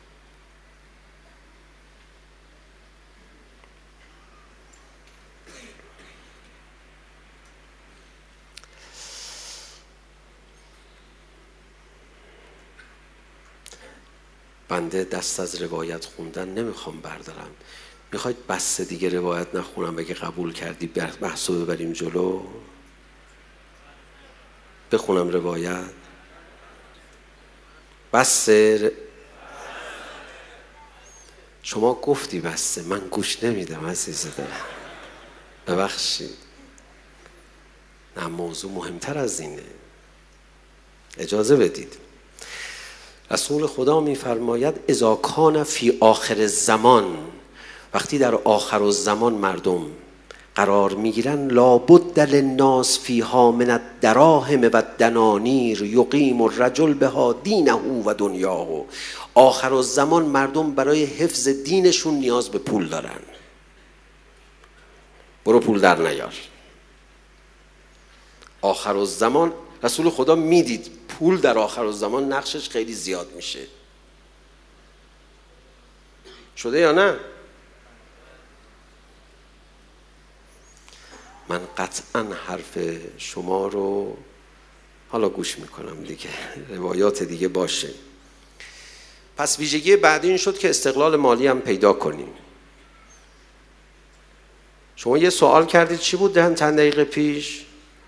بنده دست از روایت خوندن نمیخوام بردارم. میخواید بس دیگه روایت نخونم بگه قبول کردی بحثو ببریم جلو؟ بخونم روایت؟ بسه. شما گفتی بسه، من گوش نمیدم عزیز دلم، ببخشید. نه موضوع مهمتر از اینه، اجازه بدید. رسول خدا میفرماید اذا کان فی آخر الزمان، وقتی در آخر الزمان مردم قرار میگیرن، لابد للناس فیها من الدراهم و الدنانیر یقیم الرجل بها دینه و دنیاه. آخر الزمان مردم برای حفظ دینشون نیاز به پول دارن. برو پول در نیار. آخر الزمان رسول خدا میدید پول در آخر الزمان نقشش خیلی زیاد میشه. شده یا نه؟ من قطعا حرف شما رو حالا گوش میکنم دیگه، روایات دیگه باشه. پس ویژگی بعدی این شد که استقلال مالی هم پیدا کنیم. شما یه سوال کردید چی بود ده چند دقیقه پیش؟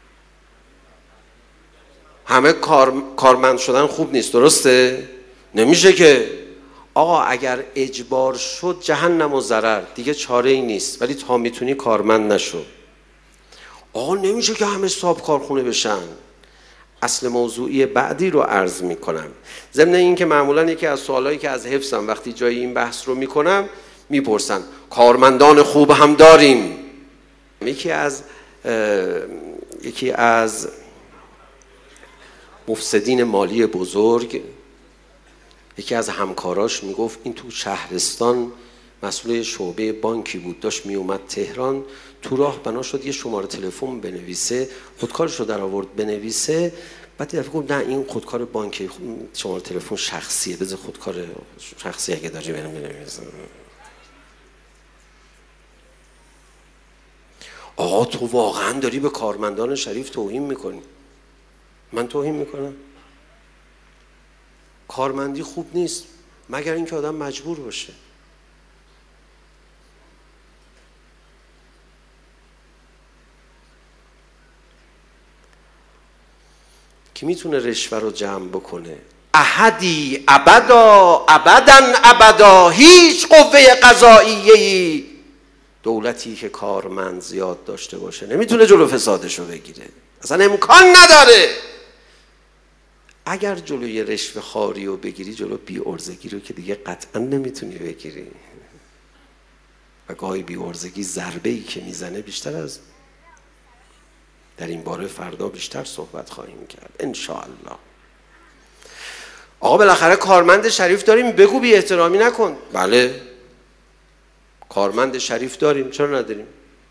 همه کار... کارمند شدن خوب نیست، درسته؟ نمیشه که آقا اگر اجبار شد جهنم و ضرر، دیگه چاره ای نیست، ولی تا میتونی کارمند نشو. آقا نمیشه که همه صاحب کارخونه بشن. اصل موضوعی بعدی رو عرض میکنم. ضمن این که معمولا یکی از سوالایی که از حفظم وقتی جای این بحث رو میکنم میپرسن کارمندان خوب هم داریم. یکی از یکی از مفسدین مالی بزرگ، یکی از همکاراش میگفت این تو شهرستان مسئول شعبه بانکی بود، داشت میومد تهران، تو راه بنا شد یه شماره تلفن بنویسه، خودکارش رو در آورد بنویسه، بعد یه دفعه گفت نه این خودکار بانکی، شماره تلفن شخصیه، بذار خودکار شخصی اگه داری برم بنویسه. آقا تو واقعا داری به کارمندان شریف توهین میکنی. من توهین میکنم؟ کارمندی خوب نیست مگر اینکه آدم مجبور باشه. کی میتونه رشوه رو جمع بکنه؟ احدی ابدا ابدا ابدا، هیچ قوه قضاییه‌ای دولتی که کارمند زیاد داشته باشه نمیتونه جلو فسادش رو بگیره، اصلا امکان نداره. اگر جلوی رشوه خواری رو بگیری، جلو بی عرضگی رو که دیگه قطعا نمیتونی بگیری. و گاهی بی عرضگی ضربه‌ای که میزنه بیشتر از در این باره فردا بیشتر صحبت خواهیم کرد ان شاء الله. آقا بالاخره کارمند شریف داریم، بگو بی احترامی نکن. بله کارمند شریف داریم، چرا نداریم؟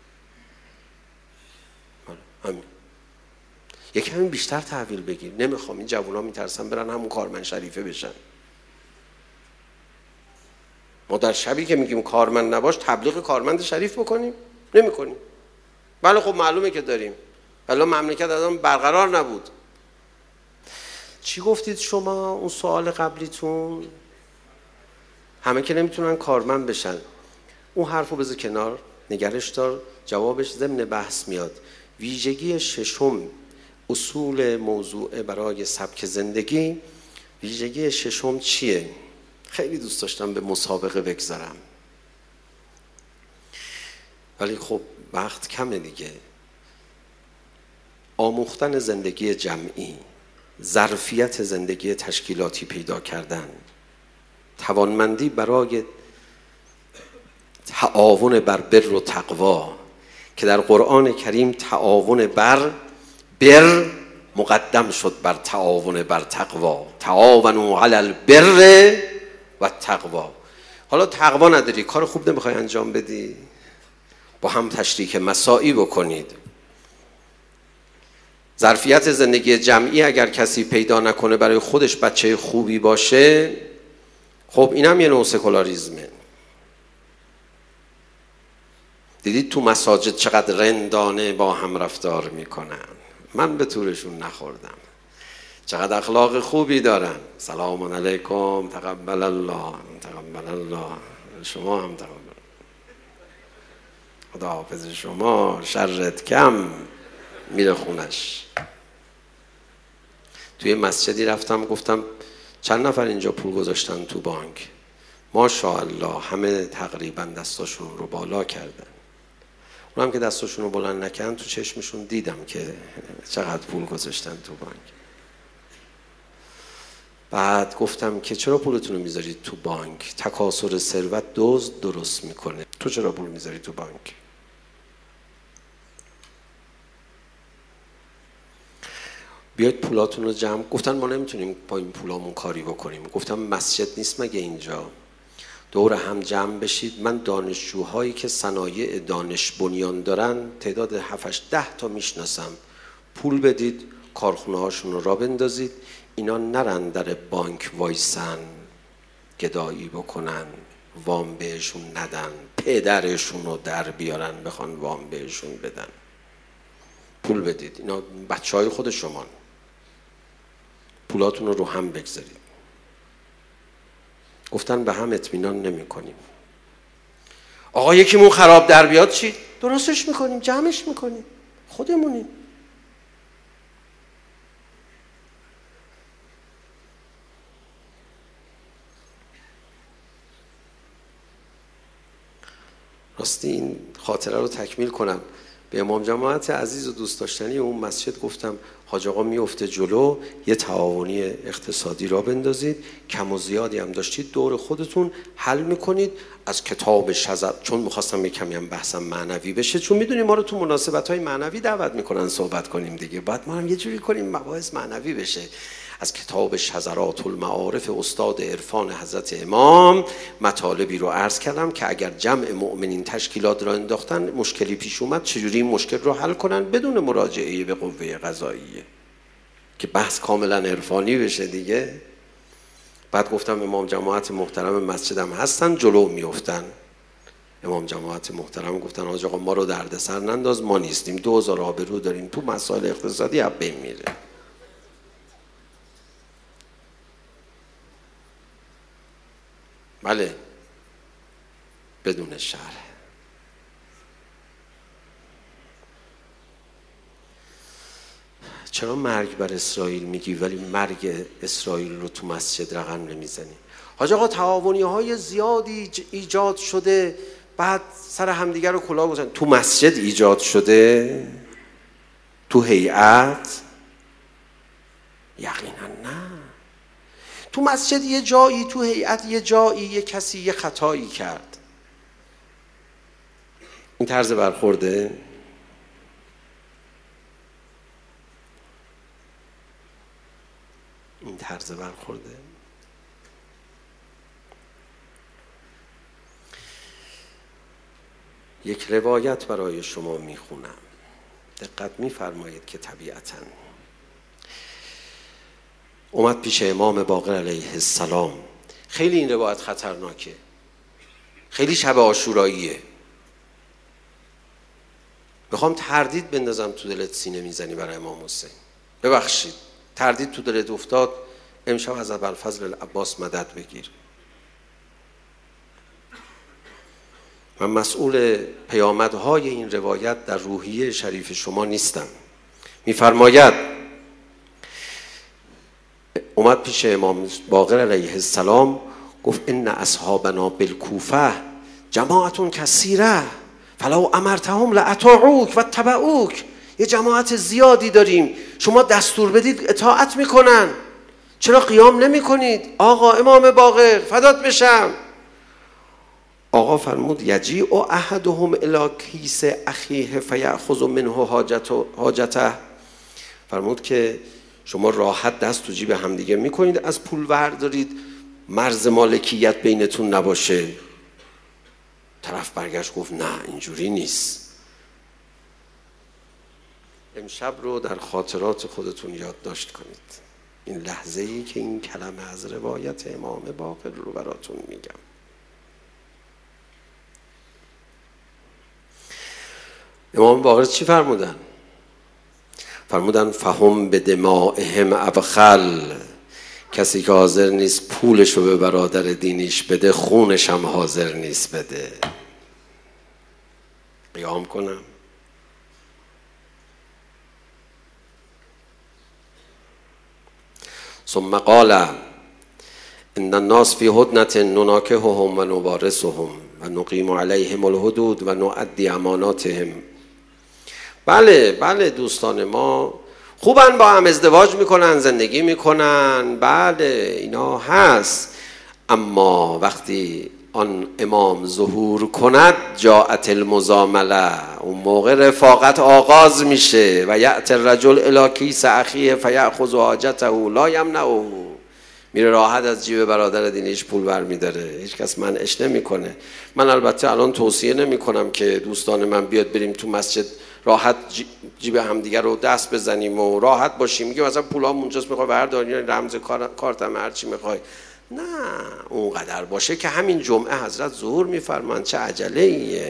همین. یک همین بیشتر تحویل بگیر. نمیخوام این جوونا میترسن برن همون کارمند شریفه بشن. ما در شبی که میگیم کارمند نباش تبلیغ کارمند شریف بکنیم؟ نمیکنیم. بله خب معلومه که داریم. بله مملکت از برقرار نبود. چی گفتید شما اون سوال قبلیتون؟ همه که نمیتونن کارمند بشن. اون حرفو بذار کنار، نگرش دار، جوابش ضمن بحث میاد. ویژگی ششم اصول موضوع برای سبک زندگی، ویژگی ششم چیه؟ خیلی دوست داشتم به مسابقه بگذارم ولی خب وقت کمه دیگه. آموختن زندگی جمعی، ظرفیت زندگی تشکیلاتی پیدا کردن، توانمندی برای تعاون بر بر و تقوا که در قرآن کریم تعاون بر بر مقدم شد بر تعاون بر تقوا. تعاونوا علی البر و تقوا. حالا تقوا نداری، کار خوب نمیخوای انجام بدی، با هم تشریک مساعی بکنید. ظرفیت زندگی جمعی اگر کسی پیدا نکنه برای خودش بچه خوبی باشه، خب این هم یه نوع سکولاریزمه. دیدید تو مساجد چقدر رندانه با هم رفتار میکنن؟ من به طورشون نخوردم. چقدر اخلاق خوبی دارن. سلام علیکم، تقبل الله، تقبل الله، شما هم تقبل، خدا حافظ شما، شرت کم، میره خونش. توی مسجدی رفتم گفتم چند نفر اینجا پول گذاشتن تو بانک؟ ماشاءالله همه تقریبا دستاشون رو بالا کردن. اونم که دستاشون رو بلند نکردن تو چشمشون دیدم که چقدر پول گذاشتن تو بانک. بعد گفتم که چرا پولتون رو میذارید تو بانک؟ تکاثر ثروت دزد درست میکنه. تو چرا پول میذاری تو بانک؟ بیاید پولاتون رو جمع. گفتن ما نمیتونیم با این پولامون کاری بکنیم. گفتم مسجد نیست مگه اینجا؟ دور هم جمع بشید. من دانشجوهایی که صنایع دانش بنیان دارن تعداد هفت ده تا میشناسم. پول بدید کارخونه هاشون رو را بندازید، اینا نرن در بانک وایسن گدایی بکنن وام بهشون ندن، پدرشون رو در بیارن بخوان وام بهشون بدن. پول بدید، اینا بچه های خود شمان، پولاتون رو رو هم بگذارید. گفتن به هم اطمینان نمی کنیم. آقا یکیمون خراب در بیاد چی؟ درستش میکنیم، جمعش میکنیم، خودمونیم. راستی این خاطره رو تکمیل کنم. به امام جماعت عزیز و دوست داشتنی اون مسجد گفتم حاج آقا میفته جلو، یه تعاونی اقتصادی را بندازید، کم و زیادی هم داشتید دور خودتون حل میکنید از کتاب شذر. چون میخواستم یه کمی هم بحثم معنوی بشه، چون میدونیم ما رو تو مناسبت های معنوی دعوت میکنن صحبت کنیم دیگه، بعد ما هم یه جوری کنیم مباحث معنوی بشه. از کتاب شذرات المعارف استاد عرفان حضرت امام مطالبی رو عرض کردم که اگر جمع مؤمنین تشکیلات را انداختن مشکلی پیش اومد چجوری این مشکل رو حل کنن بدون مراجعه به قوه قضاییه، که بحث کاملا عرفانی بشه دیگه. بعد گفتم امام جماعت محترم مسجدم هستن جلو میافتن. امام جماعت محترم گفتن حاج آقا ما رو دردسر ننداز، ما نیستیم، دو هزار آبرو داریم تو مسائل اقتصادی اب بین میره. بله بدون شرح. چرا مرگ بر اسرائیل میگی ولی مرگ اسرائیل رو تو مسجد رقم نمیزنی؟ حاج آقا تعاونی های زیادی ایجاد شده، بعد سر همدیگر رو کلاه گذاشتن. تو مسجد ایجاد شده؟ تو هیئت؟ یقینا نه. تو مسجد یه جایی، تو هیئت یه جایی، یه کسی یه خطایی کرد. این طرز برخورده؟ این طرز برخورده؟ یک روایت برای شما میخونم، دقت میفرمایید که طبیعتاً اومد پیش امام باقر علیه السلام. خیلی این روایت خطرناکه، خیلی شب عاشوراییه. میخوام تردید بندازم تو دلت، سینه میزنی برای امام حسین. ببخشید تردید تو دلت افتاد، امشب از ابوالفضل العباس مدد بگیر. من مسئول پیامدهای این روایت در روحیه شریف شما نیستم. میفرماید اومد پیش امام باقر علیه السلام گفت ان اصحابنا بالکوفه جماعتون کثیره فلو امرتهم لاطاعوک و اتبعوک. یه جماعت زیادی داریم، شما دستور بدید اطاعت میکنن، چرا قیام نمی کنید؟ آقا امام باقر فدات بشم. آقا فرمود یجیء احدهم الی کیس اخیه فیأخذ منه حاجته. فرمود که شما راحت دست تو جیب همدیگه میکنید، از پول بردارید، مرز مالکیت بینتون نباشه. طرف برگشت گفت نه اینجوری نیست. امشب رو در خاطرات خودتون یادداشت کنید، این لحظه ای که این کلمه از روایت امام باقر رو براتون میگم. امام باقر چی فرمودن؟ فرمودن فهم به دمائهم ابخل. کسی که حاضر نیست پولش رو به برادر دینیش بده، خونش هم حاضر نیست بده. قیام کنم؟ ثم قال ان الناس فی هدنة نناکحهم و نوارثهم و نقیم علیهم الحدود و نؤدی اماناتهم. بله بله دوستان ما خوبن، با هم ازدواج میکنن، زندگی میکنن، بله اینا هست، اما وقتی آن امام ظهور کند جاءت المزامله، اون موقع رفاقت آغاز میشه. و یأتی الرجل الی کیس اخیه فیأخذ حاجته لا یمنعه. میره راحت از جیب برادر دینیش پول برمیداره، هیچ کس منعش نمیکنه. من البته الان توصیه نمی کنم که دوستان من بیاد بریم تو مسجد راحت جیب همدیگه رو دست بزنیم و راحت باشیم، میگه مثلا پولام اونجاست میخوای برداری رمز کارتم هر چی میخوای. نه اونقدر باشه که همین جمعه حضرت ظهور میفرمان، چه عجله ایه.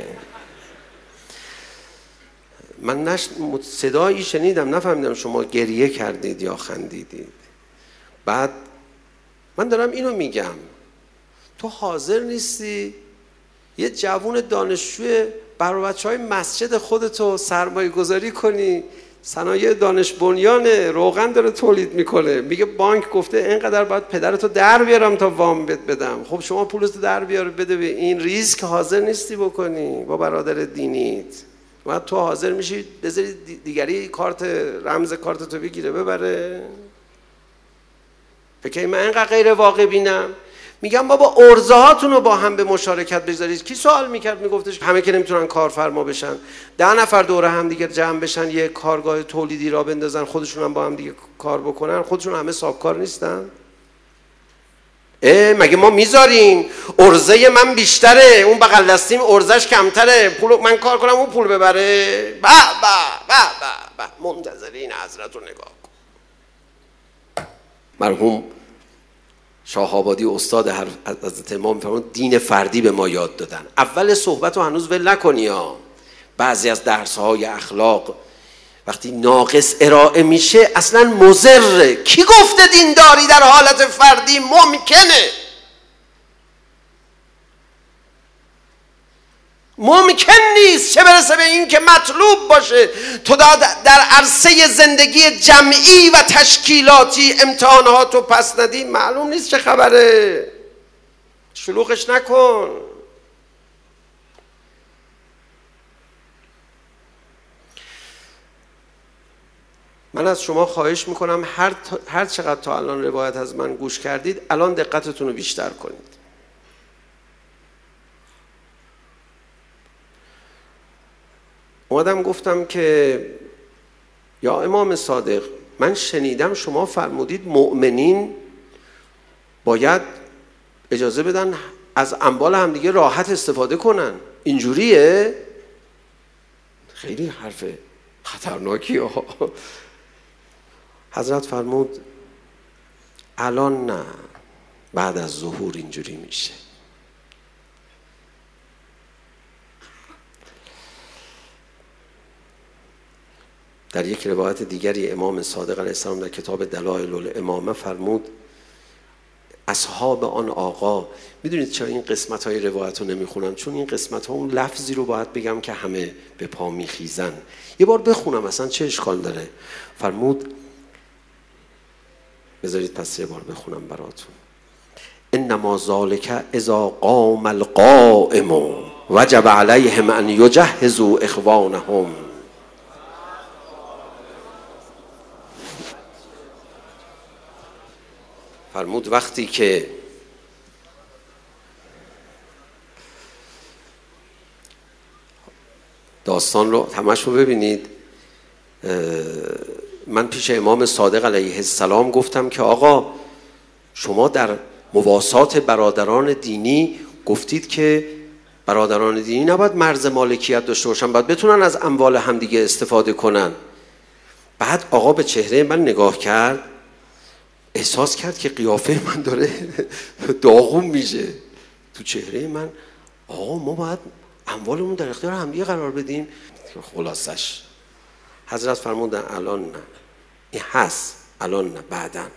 من نش... صدایی شنیدم نفهمیدم شما گریه کردید یا خندیدید. بعد من دارم اینو میگم، تو حاضر نیستی یه جوون دانشجوی برای بچه‌های مسجد خودتو سرمایه گذاری کنی، صنایع دانش بنیانه، روغن داره تولید میکنه، میگه بانک گفته اینقدر باید پدرتو در بیارم تا وام بهت بدم. خب شما پولتو در بیار بده، به این ریسک حاضر نیستی بکنی با برادر دینیت. بعد تو حاضر میشی بذاری دیگری کارت رمز کارت تو بگیره ببره؟ فکر من اینقدر غیر واقع بینم؟ میگم بابا ارزه هاتون رو با هم به مشارکت بذارید. کی سوال میکرد میگفتش همه که نمیتونن کارفرما بشن، ده نفر دوره هم دیگه جمع بشن یه کارگاه تولیدی را بندازن، خودشون هم با هم دیگه کار بکنن، خودشون همه سابکار نیستن؟ اه مگه ما میذاریم ارزه من بیشتره اون بغل دستیم ارزش کمتره، پول من کار کنم اون پول ببره؟ با با با با با منتظرین حضرت رو نگاه کن. مرحوم شاه آبادی استاد حضرت امام فرمود دین فردی به ما یاد دادن. اول صحبت رو هنوز ول نکنی ها. بعضی از درس‌های اخلاق وقتی ناقص ارائه میشه اصلا مضره. کی گفته دینداری در حالت فردی ممکنه؟ ممکن نیست، چه برسه به این که مطلوب باشه. تو در عرصه زندگی جمعی و تشکیلاتی امتحانات رو پس ندی، معلوم نیست چه خبره. شلوغش نکن. من از شما خواهش میکنم هر, هر چقدر تا الان روایت از من گوش کردید الان دقتتون رو بیشتر کنید. اومدم گفتم که یا امام صادق من شنیدم شما فرمودید مؤمنین باید اجازه بدن از اموال همدیگه راحت استفاده کنن، اینجوریه؟ خیلی حرف خطرناکی ها. حضرت فرمود الان نه، بعد از ظهور اینجوری میشه. در یک روایت دیگری امام صادق علیه السلام در کتاب دلائل الامامه فرمود اصحاب آن آقا، میدونید چرا این قسمت های روایت رو نمیخونم؟ چون این قسمت ها اون لفظی رو باید بگم که همه به پا میخیزن. یه بار بخونم اصلا چه اشکال داره؟ فرمود بذارید پس یه بار بخونم براتون. انما ذالک اذا قام القائم وجب علیهم ان یجهزوا اخوانهم. فرمود وقتی که داستان رو همش رو ببینید، من پیش امام صادق علیه السلام گفتم که آقا شما در مواسات برادران دینی گفتید که برادران دینی نباید مرز مالکیت داشته باشن، باید بتونن از اموال همدیگه استفاده کنن. بعد آقا به چهره من نگاه کرد، احساس کرد که قیافه من داره داغون میشه تو چهره من. آقا ما باید اموالمون در اختیار همدیگه قرار بدیم. خلاصش حضرت فرمودن الان نه، این هست الان نه، بعدن.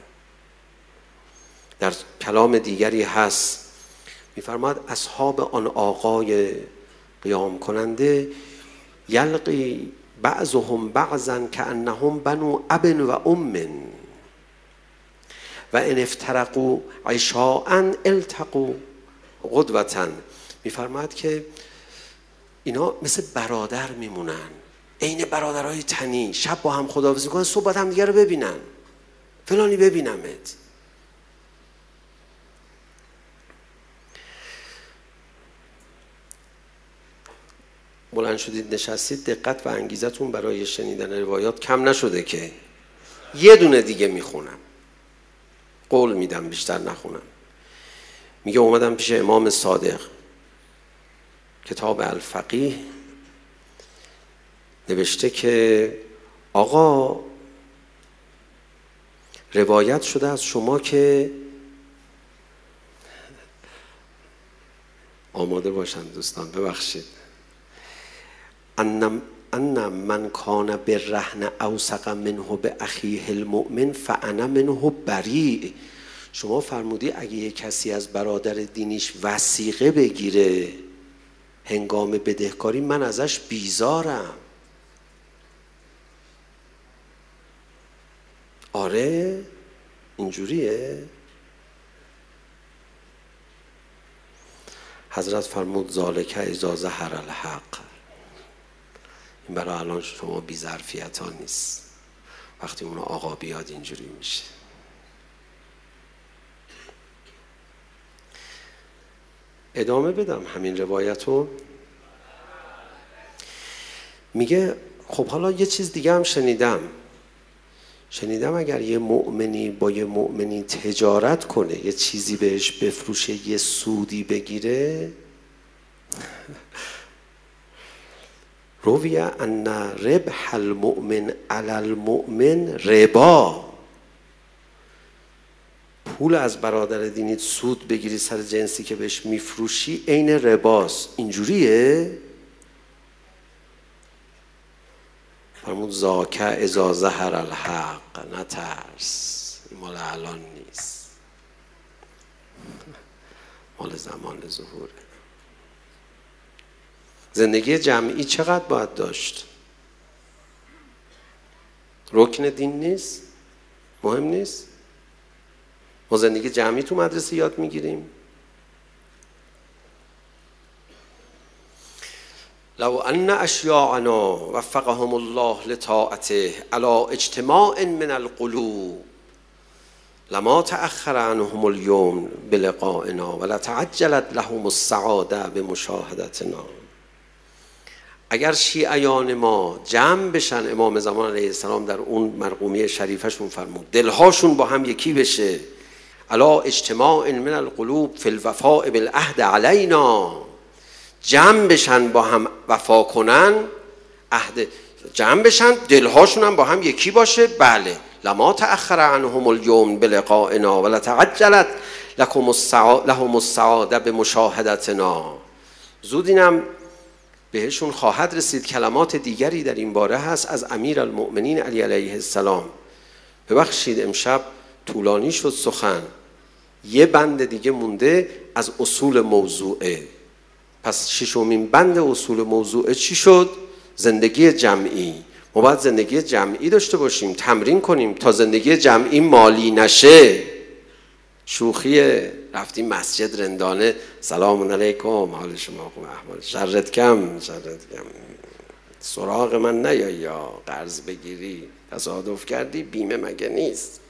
در کلام دیگری هست میفرماد اصحاب آن آقای قیام کننده یلقی بعضهم بعضا کانهم بنو ابن و ام و ان افترقوا عشاء التقوا غدوة. میفرماد که اینا مثل برادر میمونن، عین برادرای تنی، شب با هم خداحافظی میکنن، صبح بعد هم دیگه رو ببینن. فلانی ببینمت. بلند شدید نشستید، دقت و انگیزتون برای شنیدن روایات کم نشده که یه دونه دیگه میخونم. قول میدم بیشتر نخونم. میگه اومدم پیش امام صادق، کتاب الفقیه نوشته که آقا روایت شده از شما که، آماده باشن دوستان ببخشید، ان ان من کان بالرهن اوثق منه به اخیه المؤمن فانا منه بریء. شما فرمودی اگه یک کسی از برادر دینیش وثیقه بگیره هنگام بدهکاری، من ازش بیزارم. آره اینجوریه؟ حضرت فرمود ذالک اذا ظهر الحق. این برای الان شما بی ظرفیت ها نیست، وقتی اون آقا بیاد اینجوری میشه. ادامه بدم همین روایتو. میگه خب حالا یه چیز دیگه هم شنیدم شنیدم اگر یه مؤمنی با یه مؤمنی تجارت کنه، یه چیزی بهش بفروشه، یه سودی بگیره، روی ان ربح المؤمن علی المؤمن ربا. پول از برادر دینیت سود بگیری سر جنسی که بهش میفروشی عین رباست. اینجوریه؟ فرمود ذاک اذا ظهر الحق. نترس، این مال الان نیست، مال زمان ظهوره. زندگی جمعی چقدر باید داشت؟ رکن دین نیست؟ مهم نیست؟ ما زندگی جمعی تو مدرسه یاد میگیریم. لو ان اشیاعنا وفقهم الله لطاعته علی اجتماع من القلوب لما تأخر عنهم اليوم بلقائنا ولتعجلت لهم السعاده بمشاهدتنا. اگر شیعیان ما جمع بشن، امام زمان علیه السلام در اون مرقومیه شریفشون فرمود دلهاشون با هم یکی بشه، علا اجتماع من القلوب فی الوفاء بالعهد علینا، جمع بشن با هم وفا کنن، عهد جمع بشن، دلهاشون هم با هم یکی باشه. بله لما تأخر عنهم اليوم بلقائنا ولتعجلت لهم السعاده بمشاهدتنا. زود اینم بهشون خواهد رسید. کلمات دیگری در این باره هست از امیر المؤمنین علی علیه السلام. ببخشید امشب طولانی شد سخن، یه بند دیگه مونده از اصول موضوعه. پس ششمین بند اصول موضوعه چی شد؟ زندگی جمعی. ما باید زندگی جمعی داشته باشیم، تمرین کنیم تا زندگی جمعی مالی نشه. شوخیه، رفتیم مسجد رندانه سلام علیکم، حال شما خوب، احوال شرت کم، شرت کم، سراغ من نیا، یا قرض بگیری تصادف کردی بیمه مگه نیست.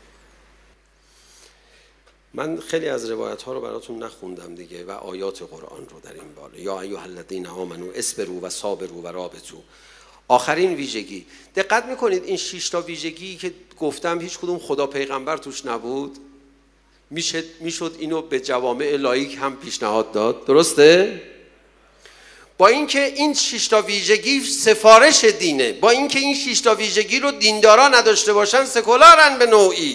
من خیلی از روایت ها رو براتون نخوندم دیگه و آیات قرآن رو در این باره. یا ایها الذین آمنوا اصبروا و صابروا و رابطوا. آخرین ویژگی، دقت میکنید این شش تا ویژگی که گفتم هیچ کدوم خدا پیغمبر توش نبود. میشد میشد اینو به جوامع لایک هم پیشنهاد داد، درسته؟ با اینکه این شش تا ویژگی سفارش دینه، با اینکه این شش تا ویژگی رو دیندارا نداشته باشن سکولارن به نوعی،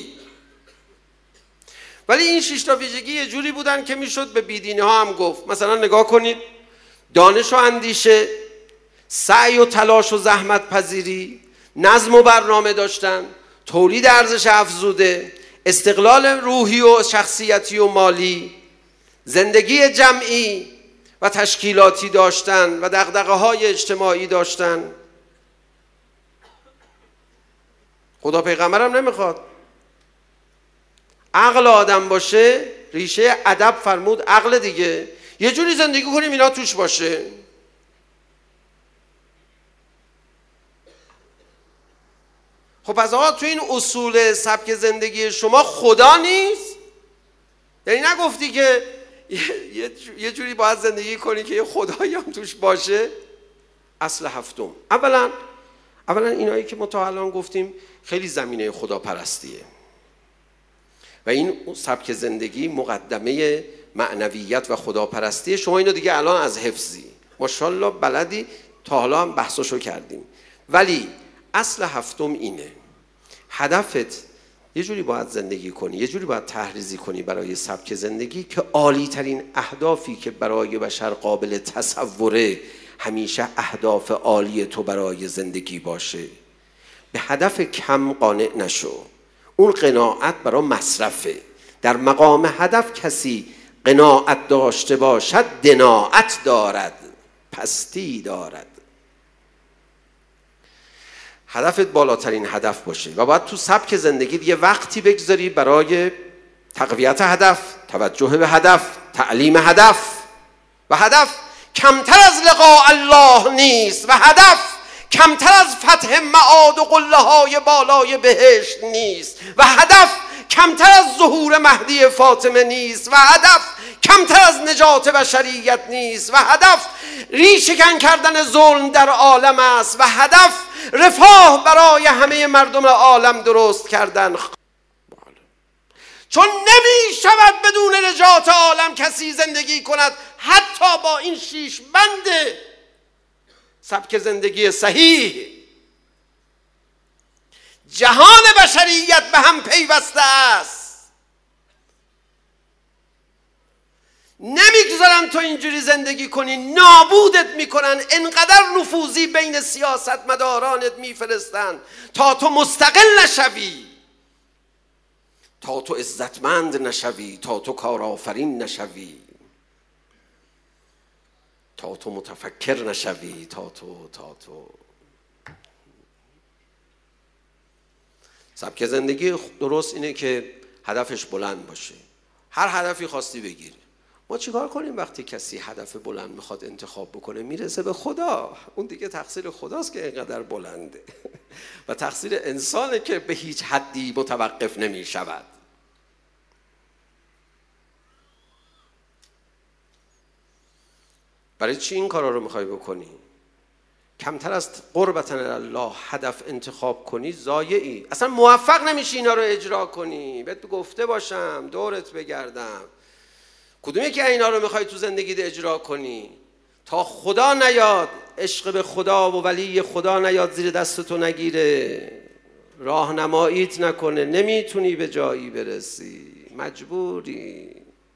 ولی این شش تا ویژگی یه جوری بودن که میشد به بیدینی ها هم گفت. مثلا نگاه کنید، دانش و اندیشه، سعی و تلاش و زحمت پذیری، نظم و برنامه داشتن، تولید ارزش افزوده، استقلال روحی و شخصیتی و مالی، زندگی جمعی و تشکیلاتی داشتن و دغدغه‌های اجتماعی داشتن. خدا پیغمبرم نمیخواد. عقل آدم باشه، ریشه ادب فرمود عقل دیگه، یه جوری زندگی کنیم اینا توش باشه. خب پس آقا تو این اصول سبک زندگی شما خدا نیست؟ یعنی نگفتی که یه جوری باید زندگی کنی که یه خدایی هم توش باشه؟ اصل هفتم، اولا اولا اینایی که ما تا الان گفتیم خیلی زمینه خدا پرستیه. و این سبک زندگی مقدمه معنویت و خداپرستی. شما اینو دیگه الان از حفظی ماشاءالله بلدی، تا حالا هم بحثشو کردیم. ولی اصل هفتم اینه، هدفت یه جوری باید زندگی کنی، یه جوری باید تحریزی کنی برای سبک زندگی که عالی ترین اهدافی که برای بشر قابل تصوره همیشه اهداف عالی تو برای زندگی باشه. به هدف کم قانع نشو، اون قناعت برای مصرفه. در مقام هدف کسی قناعت داشته باشد دناعت دارد، پستی دارد. هدفت بالاترین هدف باشه و باید تو سبک زندگی یه وقتی بگذاری برای تقویت هدف، توجه به هدف، تعلیم هدف. و هدف کمتر از لقاء الله نیست و هدف کمتر از فتح معاد و قله های بالای بهشت نیست و هدف کمتر از ظهور مهدی فاطمه نیست و هدف کمتر از نجات بشریت نیست و هدف ریشه‌کن کردن ظلم در عالم است و هدف رفاه برای همه مردم عالم درست کردن. چون نمی شود بدون نجات عالم کسی زندگی کند، حتی با این شیش بند سبک زندگی صحیح. جهان بشریت به هم پیوسته است، نمیگذارن تو اینجوری زندگی کنی، نابودت میکنن. انقدر نفوذی بین سیاستمدارانت میفرستن تا تو مستقل نشوی، تا تو عزتمند نشوی، تا تو کارآفرین نشوی، تا تو متفکر نشوی، تا تو تا تو سبک زندگی درست اینه که هدفش بلند باشه. هر هدفی خواستی بگیری. ما چیکار کنیم وقتی کسی هدف بلند میخواد انتخاب بکنه؟ میرسه به خدا، اون دیگه تقصیر خداست که اینقدر بلنده و تقصیر انسانه که به هیچ حدی متوقف نمیشود. برای چی این کارا رو میخوای بکنی؟ کمتر از قربتن الله هدف انتخاب کنی ضایعی، اصلا موفق نمیشی اینا رو اجرا کنی. بهت گفته باشم، دورت بگردم، کدومی که اینا رو میخوای تو زندگیت اجرا کنی؟ تا خدا نیاد، عشق به خدا و ولی خدا نیاد زیر دستتو نگیره، راهنماییت نکنه، نمیتونی به جایی برسی، مجبوری.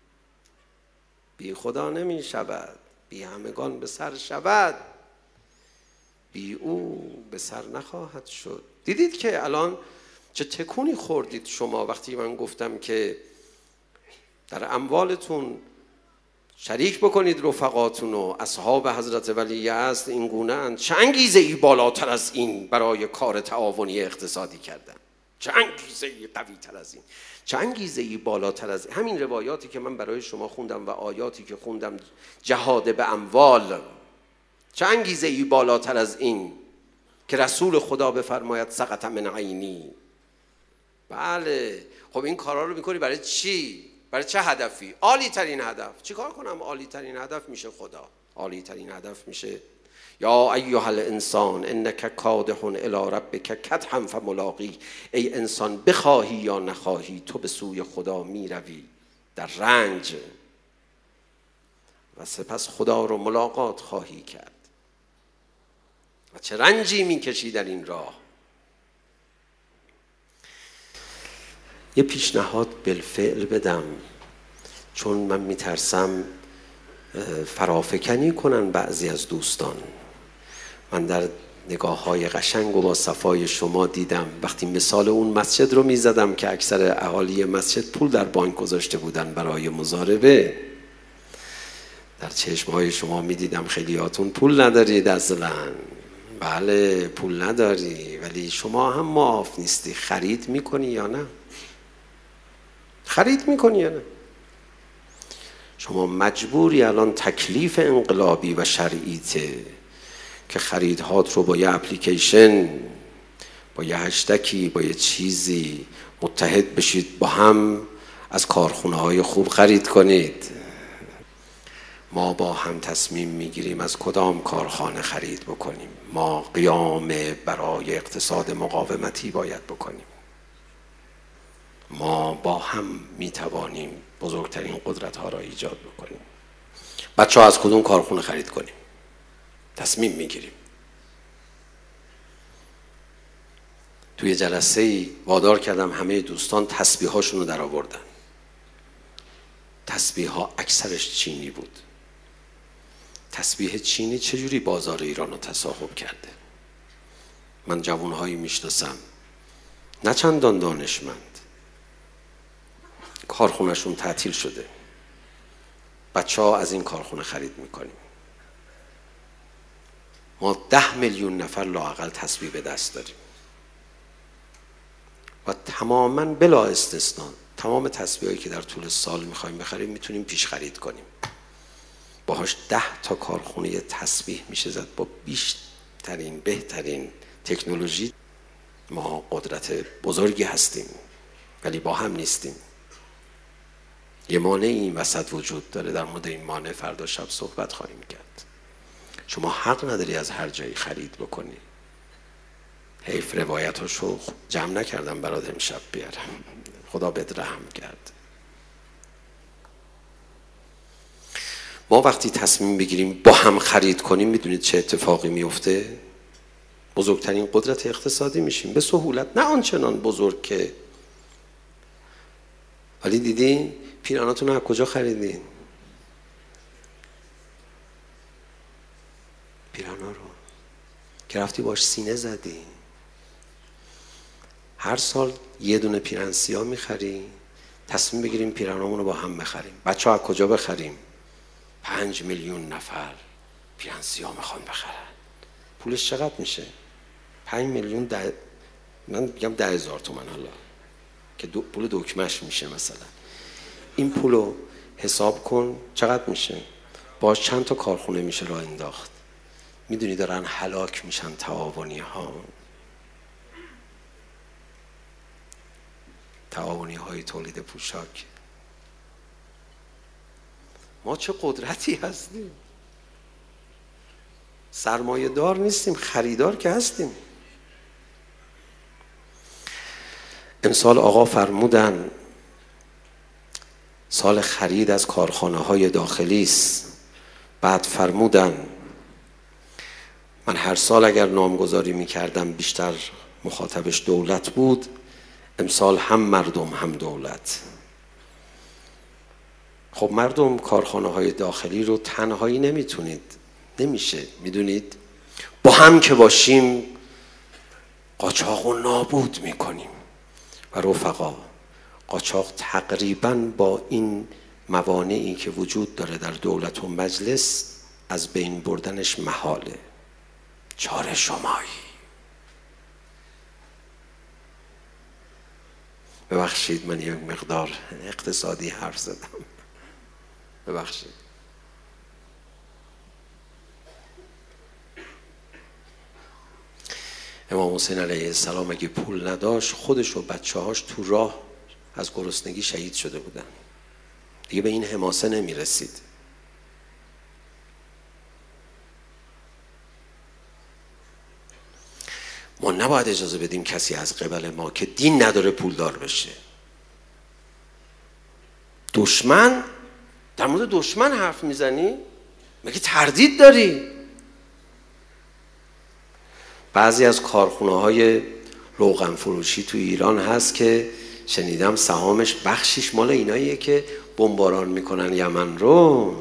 بی خدا نمیشود، بی همگان به سر شود، بی او به سر نخواهد شد. دیدید که الان چه تکونی خوردید شما وقتی من گفتم که در اموالتون شریک بکنید رفقاتون و اصحاب حضرت ولی است این گونه اند. چه انگیزه ای بالاتر از این برای کار تعاونی اقتصادی کردن؟ چه انگیزه ای قوی تر از این؟ چه انگیزه ای بالاتر از این؟ همین روایاتی که من برای شما خوندم و آیاتی که خوندم، جهاد به اموال، چه انگیزه ای بالاتر از این که رسول خدا بفرماید سقط من عینی. بله، خب این کارا رو میکنی برای چی؟ برای چه هدفی؟ عالی ترین هدف. چی کار کنم عالی ترین هدف میشه خدا؟ عالی ترین هدف میشه یا ایها الانسان انک کادح الی ربک کدحا فملاقی. ای انسان بخواهی یا نخواهی تو به سوی خدا میروی در رنج و سپس خدا رو ملاقات خواهی کرد. و چه رنجی میکشی در این راه. یه پیشنهاد بالفعل بدم، چون من میترسم فرافکنی کنن بعضی از دوستان. من در نگاه های قشنگ و با صفای شما دیدم وقتی مثال اون مسجد رو میزدم که اکثر اهالی مسجد پول در بانک گذاشته بودن برای مضاربه، در چشم های شما میدیدم خیلیاتون پول ندارید اصلا. بله پول نداری، ولی شما هم معاف نیستی. خرید میکنی یا نه؟ خرید میکنی یا نه؟ شما مجبوری الان تکلیف انقلابی و شرعیته که خریدهات رو با یه اپلیکیشن، با یه هشتکی، با یه چیزی متحد بشید، با هم از کارخونه های خوب خرید کنید. ما با هم تصمیم میگیریم از کدام کارخانه خرید بکنیم. ما قیام برای اقتصاد مقاومتی باید بکنیم. ما با هم میتوانیم بزرگترین قدرت ها را ایجاد بکنیم. بچه ها از کدوم کارخونه خرید کنیم؟ تصمیم میگیریم. توی جلسه ای وادار کردم همه دوستان تسبیح هاشون رو در آوردن. تسبیح ها اکثرش چینی بود. تسبیح چینی چجوری بازار ایران رو تصاحب کرده؟ من جوانهایی میشناسم نه چندان دانشمند، کارخونهشون تعطیل شده، بچه ها از این کارخونه خرید میکنیم. ما ده میلیون نفر لااقل تسبیح به دست داریم و تماما بلا استثنا تمام تسبیحایی که در طول سال میخوایم بخریم میتونیم پیش خرید کنیم. باهاش ده تا کارخونه تسبیح میشه زد با بیشترین بهترین تکنولوژی. ما قدرت بزرگی هستیم ولی با هم نیستیم. یه مانع این وسط وجود داره. در مورد این مانع فردا شب صحبت خواهیم کرد. شما حق نداری از هر جایی خرید بکنی. حیف روایتاشو جمع نکردم برات امشب بیارم. خدا بهت رحم کرد. ما وقتی تصمیم بگیریم با هم خرید کنیم میدونید چه اتفاقی میفته؟ بزرگترین قدرت اقتصادی میشیم به سهولت. نه آنچنان بزرگ که ولی دیدین پیراناتون رو از کجا خریدین؟ پیرانا رو که رفتی باش سینه زدی. هر سال یه دونه پیرن سیاه میخری. تصمیم بگیریم پیرانامون رو با هم بخریم. بچه ها از کجا بخریم؟ پنج میلیون نفر پیرن سیاه میخوان بخرن. پولش چقدر میشه؟ پنج میلیون ده... من بگم ده هزار تومن حالا که دو... پول دکمش میشه مثلا. این پولو حساب کن چقدر میشه؟ باش چند تا کارخونه میشه راه انداخت. میدونی دارن هلاک میشن تعاونی ها. تعاونی های تولید پوشاک. ما چه قدرتی هستیم. سرمایه دار نیستیم، خریدار که هستیم. امسال آقا فرمودن سال خرید از کارخانه های داخلی است. بعد فرمودن من هر سال اگر نامگذاری میکردم بیشتر مخاطبش دولت بود، امسال هم مردم هم دولت. خب مردم کارخانه های داخلی رو تنهایی نمیتونید، نمیشه. میدونید با هم که باشیم قاچاق رو نابود میکنیم. و رفقا قاچاق تقریبا با این موانعی که وجود داره در دولت و مجلس از بین بردنش محاله. چاره شمایی. ببخشید من یک مقدار اقتصادی حرف زدم. ببخشید. امام حسین علیه السلام اگه پول نداشت خودش و بچه هاش تو راه از گرسنگی شهید شده بودن. دیگه به این حماسه نمی رسید. ما نباید اجازه بدیم کسی از قبل ما که دین نداره پولدار بشه. دشمن؟ در مورد دشمن حرف میزنی؟ مگه تردید داری؟ بعضی از کارخونه های روغن فروشی تو ایران هست که شنیدم سهامش بخشیش مال ایناییه که بمباران میکنن یمن رو.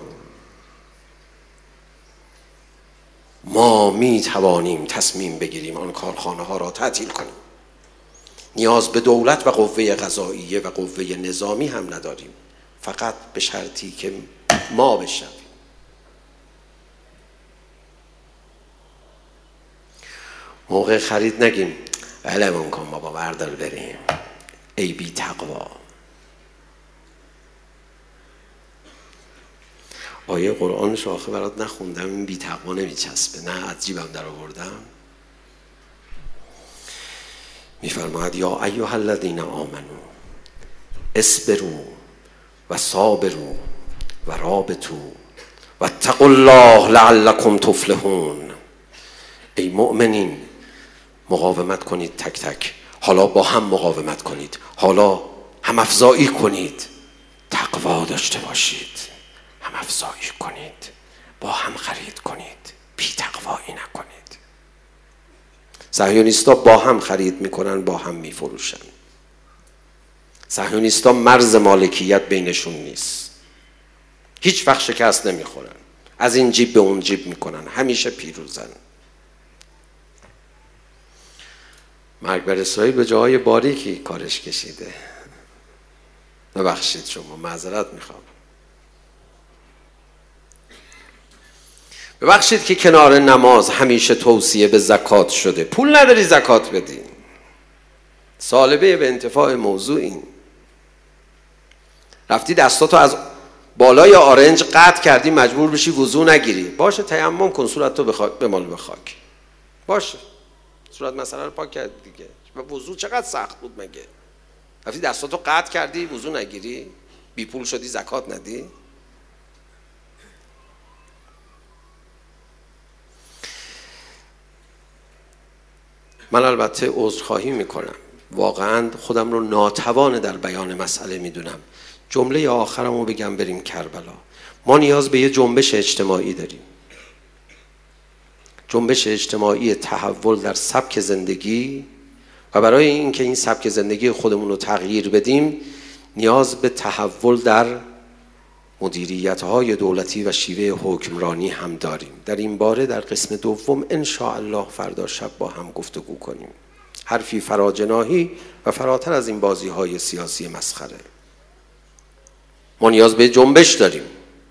ما می توانیم تصمیم بگیریم آن کارخانه ها را تعطیل کنیم. نیاز به دولت و قوه قضاییه و قوه نظامی هم نداریم، فقط به شرطی که ما بشویم. موقع خرید نگیم علمون کن بابا بردار بریم، ای بی تقوا. آیه قرآنش آخه برات نخوندم، این بی تقوا نمیچسبه. نه از جیبم در آوردم. میفرماید یا ایها الذین آمنو اصبروا و صابروا و رابطوا و اتقوا الله لعلکم تفلحون. ای مؤمنین مقاومت کنید تک تک، حالا با هم مقاومت کنید، حالا هم افزایی کنید، تقوا داشته باشید، هم افزایی کنید، با هم خرید کنید، بی تقوایی نکنید. صهیونیستا با هم خرید میکنن، با هم میفروشن. صهیونیستا مرز مالکیت بینشون نیست، هیچ وقت شکست نمیخورن، از این جیب به اون جیب میکنن، همیشه پیروزن. مرگ بر اسرائیل به جاهای باریکی کارش کشیده. ببخشید شما، معذرت میخوام. ببخشید که کنار نماز همیشه توصیه به زکات شده. پول نداری زکات بدی. سالبه به انتفاع موضوع این. رفتی دستاتو از بالای آرنج قطع کردی، مجبور بشی وضو نگیری. باشه تیمم کن، صورتتو به خاک بمال به خاک. باشه. صورت مسئله رو پاک کردی دیگه. وضو چقدر سخت بود مگه؟ رفتی دستاتو قطع کردی وضو نگیری؟ بی پول شدی زکات ندی؟ من البته عذرخواهی میکنم، واقعا خودم رو ناتوان در بیان مسئله میدونم. جمله آخرم رو بگم بریم کربلا. ما نیاز به یه جنبش اجتماعی داریم، جنبش اجتماعی تحول در سبک زندگی، و برای اینکه این سبک زندگی خودمون رو تغییر بدیم نیاز به تحول در مدیریت‌های دولتی و شیوه حکمرانی هم داریم. در این باره در قسم دوم ان شاء الله فردا شب با هم گفتگو کنیم. حرفی فراجناحی و فراتر از این بازی‌های سیاسی مسخره. ما نیاز به جنبش داریم.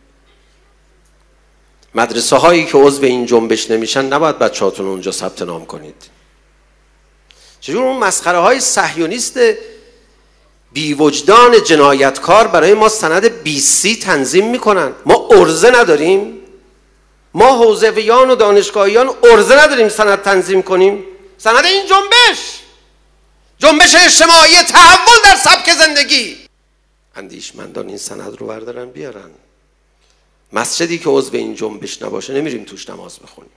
مدرسه هایی که عضو این جنبش نمیشن نباید بچه‌هاتون اونجا ثبت نام کنید. چجور اون مسخره های صهیونیست بی وجدان جنایتکار برای ما سند بی سی تنظیم میکنن؟ ما ارزه نداریم؟ ما حوزویان و دانشگاهیان ارزه نداریم سند تنظیم کنیم؟ سند این جنبش، جنبش اجتماعی تحول در سبک زندگی. اندیشمندان این سند رو بردارن بیارن. مسجدی که عضو این جنبش نباشه نمیریم توش نماز بخونیم.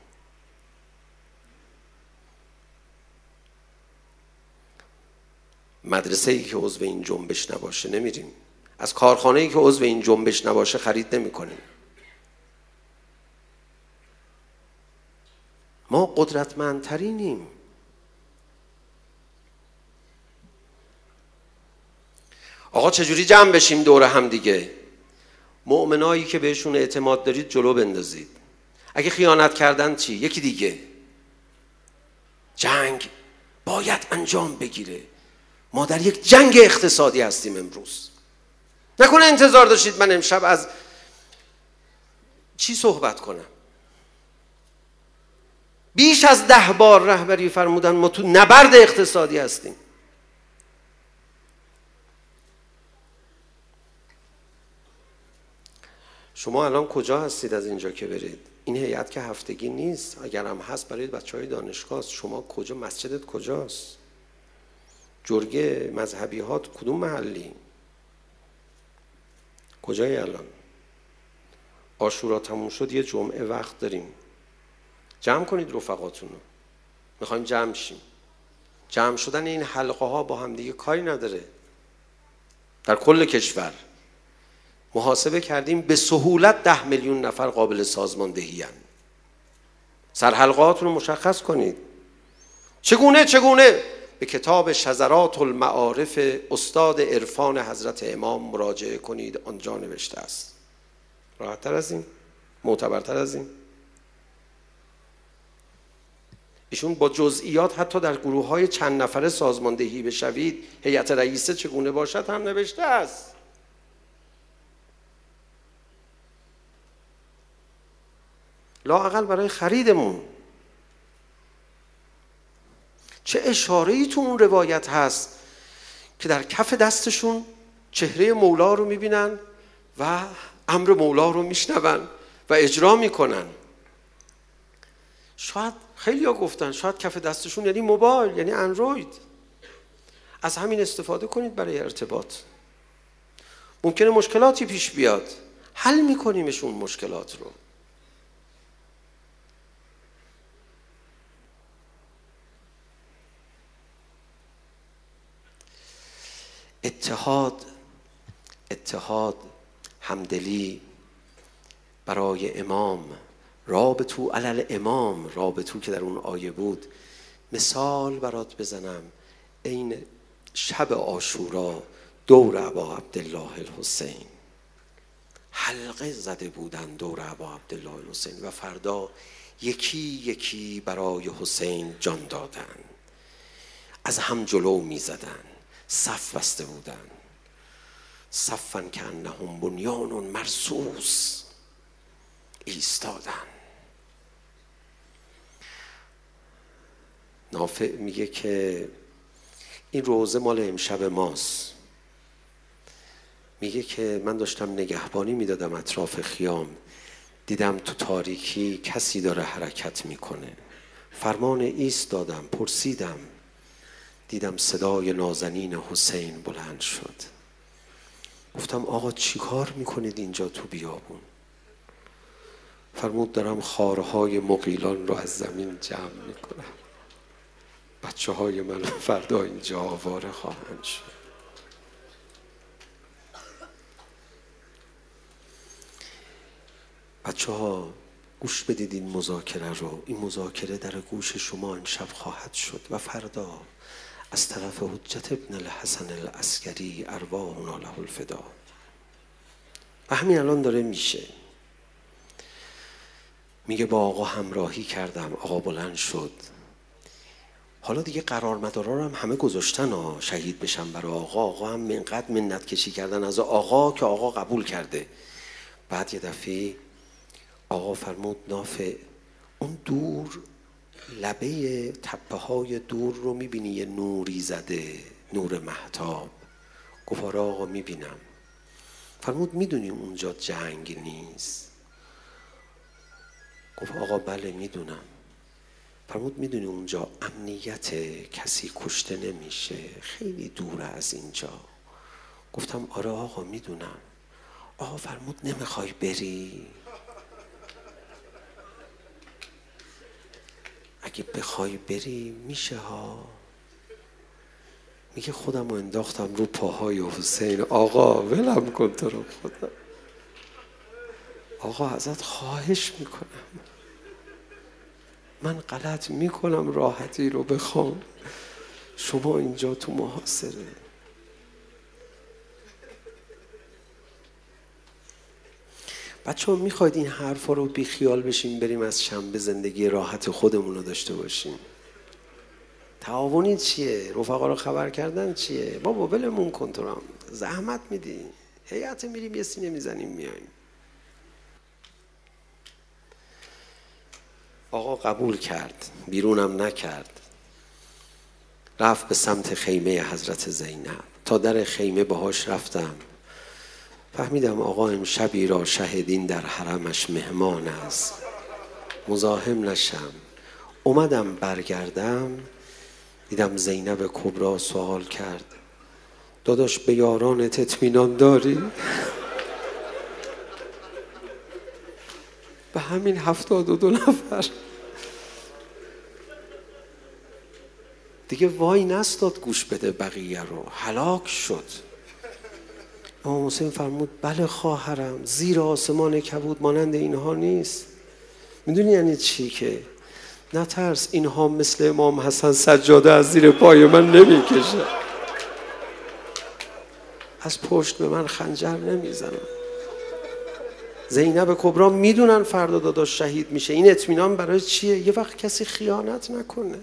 مدرسه‌ای که عضو این جنبش نباشه نمیریم. از کارخانه‌ای که عضو این جنبش نباشه خرید نمی‌کنیم. ما قدرتمندترینیم. آقا چجوری جمع بشیم دور هم دیگه؟ مؤمنایی که بهشون اعتماد دارید جلو بندازید. اگه خیانت کردن چی؟ یکی دیگه. جنگ باید انجام بگیره. ما در یک جنگ اقتصادی هستیم امروز. نکنه انتظار داشتید من امشب از چی صحبت کنم؟ بیش از ده بار رهبری فرمودن ما تو نبرد اقتصادی هستیم. شما الان کجا هستید از اینجا که برید؟ این هیئت که هفتگی نیست، اگر هم هست برای بچهای دانشگاه است. شما کجا؟ مسجدت کجاست؟ جرگه مذهبی ها کدوم محلی؟ کجایی الان؟ عاشورا تموم شد، یه جمعه وقت داریم. جمع کنید رفقاتون رو. میخوایم جمع شیم. جمع شدن این حلقه ها با هم دیگه کاری نداره. در کل کشور محاسبه کردیم به سهولت ده میلیون نفر قابل سازماندهی هستند. سرحلقه‌هاتون رو مشخص کنید. چگونه چگونه به کتاب شذرات المعارف استاد عرفان حضرت امام مراجعه کنید، آنجا نوشته است. راحت‌تر از این؟ معتبرتر از این؟ ایشون با جزئیات حتی در گروه‌های چند نفره سازماندهی بشوید، هیئت رئیسه چگونه باشد هم نوشته است. لااقل برای خریدمون. چه اشاره‌ای تو اون روایت هست که در کف دستشون چهره مولا رو میبینن و امر مولا رو میشنون و اجرا میکنن. شاید خیلی ها گفتن شاید کف دستشون یعنی موبایل، یعنی اندروید. از همین استفاده کنید برای ارتباط. ممکنه مشکلاتی پیش بیاد، حل میکنیمشون مشکلات رو. اتحاد اتحاد همدلی برای امام، رابطو علل امام، رابطو که در اون آیه بود. مثال برات بزنم، این شب عاشورا دور ابا عبدالله الحسین حلقه زده بودن دور ابا عبدالله الحسین و فردا یکی یکی برای حسین جان دادن، از هم جلو می زدن، صف بسته بودن، صفن که انهم بنیان مرصوص ایستادن. نافع میگه که این روزه مال امشب ماست. میگه که من داشتم نگهبانی میدادم اطراف خیام، دیدم تو تاریکی کسی داره حرکت میکنه، فرمان ایستادم، پرسیدم، دیدم صدای نازنین حسین بلند شد. گفتم آقا چی کار میکنید اینجا تو بیابون؟ فرمود دارم خارهای مغیلان رو از زمین جمع میکنم، بچه های من فردا اینجا آواره خواهند شد. بچه ها گوش بدید این مذاکره رو، این مذاکره در گوش شما امشب خواهد شد و فردا از طرف حجت ابن الحسن العسکری ارواحنا له الفدا. و همین الان داره میشه. میگه با آقا همراهی کردم، آقا بلند شد. حالا دیگه قرارمدارا رو هم همه گذاشتن ها شهید بشن برای آقا. آقا هم اینقدر منت کشی کردن از آقا که آقا قبول کرده. بعد یه دفعه آقا فرمود نافع اون دور لبه تپه های دور رو میبینی یه نوری زده، نور مهتاب. گفت آره آقا میبینم. فرمود میدونی اونجا جنگ نیست؟ گفت آقا بله میدونم. فرمود میدونی اونجا امنیت، کسی کشته نمیشه، خیلی دوره از اینجا. گفتم آره آقا میدونم. آقا فرمود نمیخوای بری؟ اگه بخوای بری میشه ها. میگه خودم رو انداختم رو پاهای حسین. آقا ولم کن تو رو خدا، آقا ازت خواهش میکنم، من غلط میکنم راحتی رو بخوام، شما اینجا تو محاصره. بچه ها میخواید این حرفا رو بی خیال بشیم بریم از شنبه زندگی راحت خودمون رو داشته باشیم؟ تعاونی چیه؟ رفقا رو خبر کردن چیه؟ بابا ولمون کن، تو هم زحمت میدی، هیئت میریم یه سینه میزنیم میایم. آقا قبول کرد، بیرونم نکرد، رفت به سمت خیمه حضرت زینب. تا در خیمه باهاش رفتم، فهمیدم آقا امشبی را شهدین در حرمش مهمان است، مزاحم نشم. اومدم برگردم، دیدم زینب کبرا سوال کرد داداش به یارانت اطمینان داری؟ به همین هفتاد و دو نفر دیگه وای نستاد گوش بده بقیه رو، هلاک شد. امام حسین فرمود بله خواهرم، زیر آسمان کبود مانند اینها نیست. میدونی یعنی چی؟ که نترس، اینها مثل امام حسن سجاده از زیر پای من نمیکشه، از پشت به من خنجر نمیزنن. زینب کبرا میدونن فردا داداش شهید میشه. این اطمینان برای چیه؟ یه وقت کسی خیانت نکنه.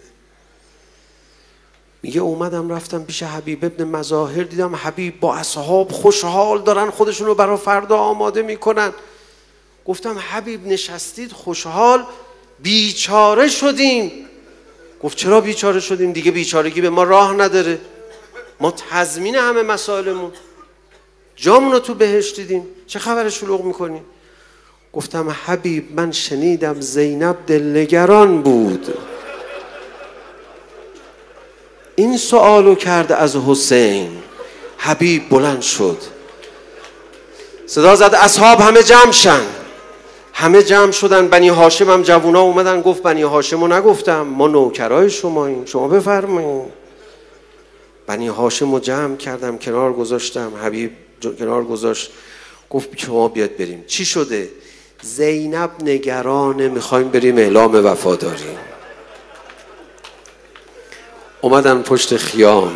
میگه اومدم رفتم پیش حبیب ابن مظاهر، دیدم حبیب با اصحاب خوشحال دارن خودشونو برای فردا آماده میکنن. گفتم حبیب نشستید خوشحال، بیچاره شدیم. گفت چرا بیچاره شدیم؟ دیگه بیچارگی به ما راه نداره، ما تضمین همه مسائلمون، جامونو تو بهشت دیدیم، چه خبر شلوغ میکنیم؟ گفتم حبیب من شنیدم زینب دلنگران بود، این سوالو کرد از حسین. حبیب بلند شد، صدا زد اصحاب همه جمع شن. همه جمع شدن. بنی هاشم هم جوونا اومدن. گفت بنی هاشمو نگفتم، ما نوکرای شماییم، شما بفرمایید. بنی هاشم رو جمع کردم، کنار گذاشتم، حبیب کنار گذاشت، گفت شما بیاد بریم. چی شده؟ زینب نگرانه، میخوایم بریم اعلام وفاداری. اومدن پشت خیام،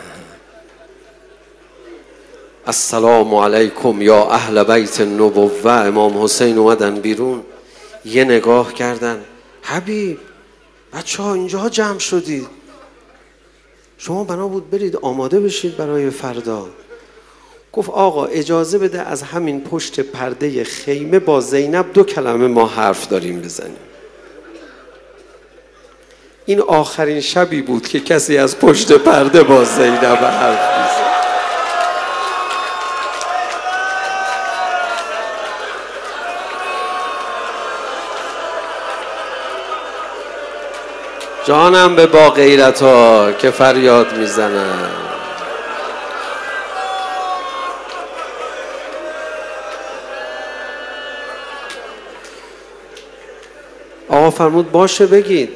السلام علیکم یا اهل بیت النبوه. امام حسین اومدن بیرون، یه نگاه کردن، حبیب بچه ها اینجا جمع شدید، شما بنا بود برید آماده بشید برای فردا. گفت آقا اجازه بده از همین پشت پرده خیمه با زینب دو کلمه ما حرف داریم بزنیم. این آخرین شبی بود که کسی از پشت پرده با زینب حرف میزد. جانم به با غیرت ها که فریاد میزنن. آقا فرمود باشه بگید.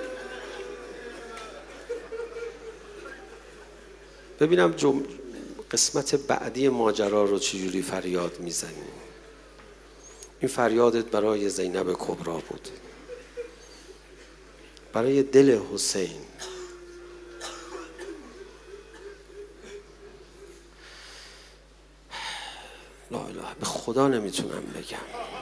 ببینم جم... قسمت بعدی ماجرا رو چجوری فریاد میزنی. این فریادت برای زینب کبرا بود، برای دل حسین. لا اله، به خدا نمیتونم بگم.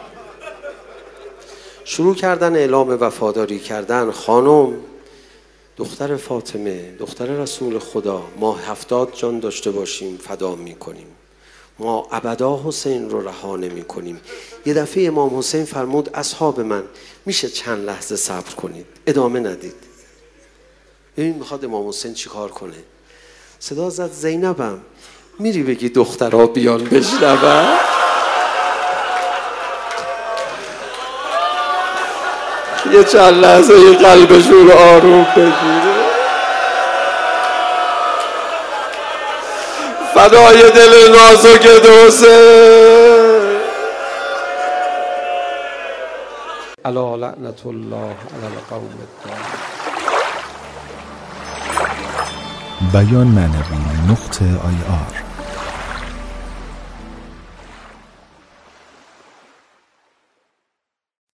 شروع کردن اعلام وفاداری کردن. خانم دختر فاطمه، دختر رسول خدا، ما هفتاد جان داشته باشیم فدا میکنیم، ما ابدا حسین رو رها نمی کنیم. یه دفعه امام حسین فرمود اصحاب من میشه چند لحظه صبر کنید، ادامه ندید. ببین میخواد امام حسین چی کار کنه. صدا زد زینبم میری بگی دخترها بیان بشنون؟ یه چند لحظه یه قلبشون آروم بگیره. فدای دل نازک حسین. الا لعنت الله علی القوم الظالمین. بیان معنوی نقطه آی آر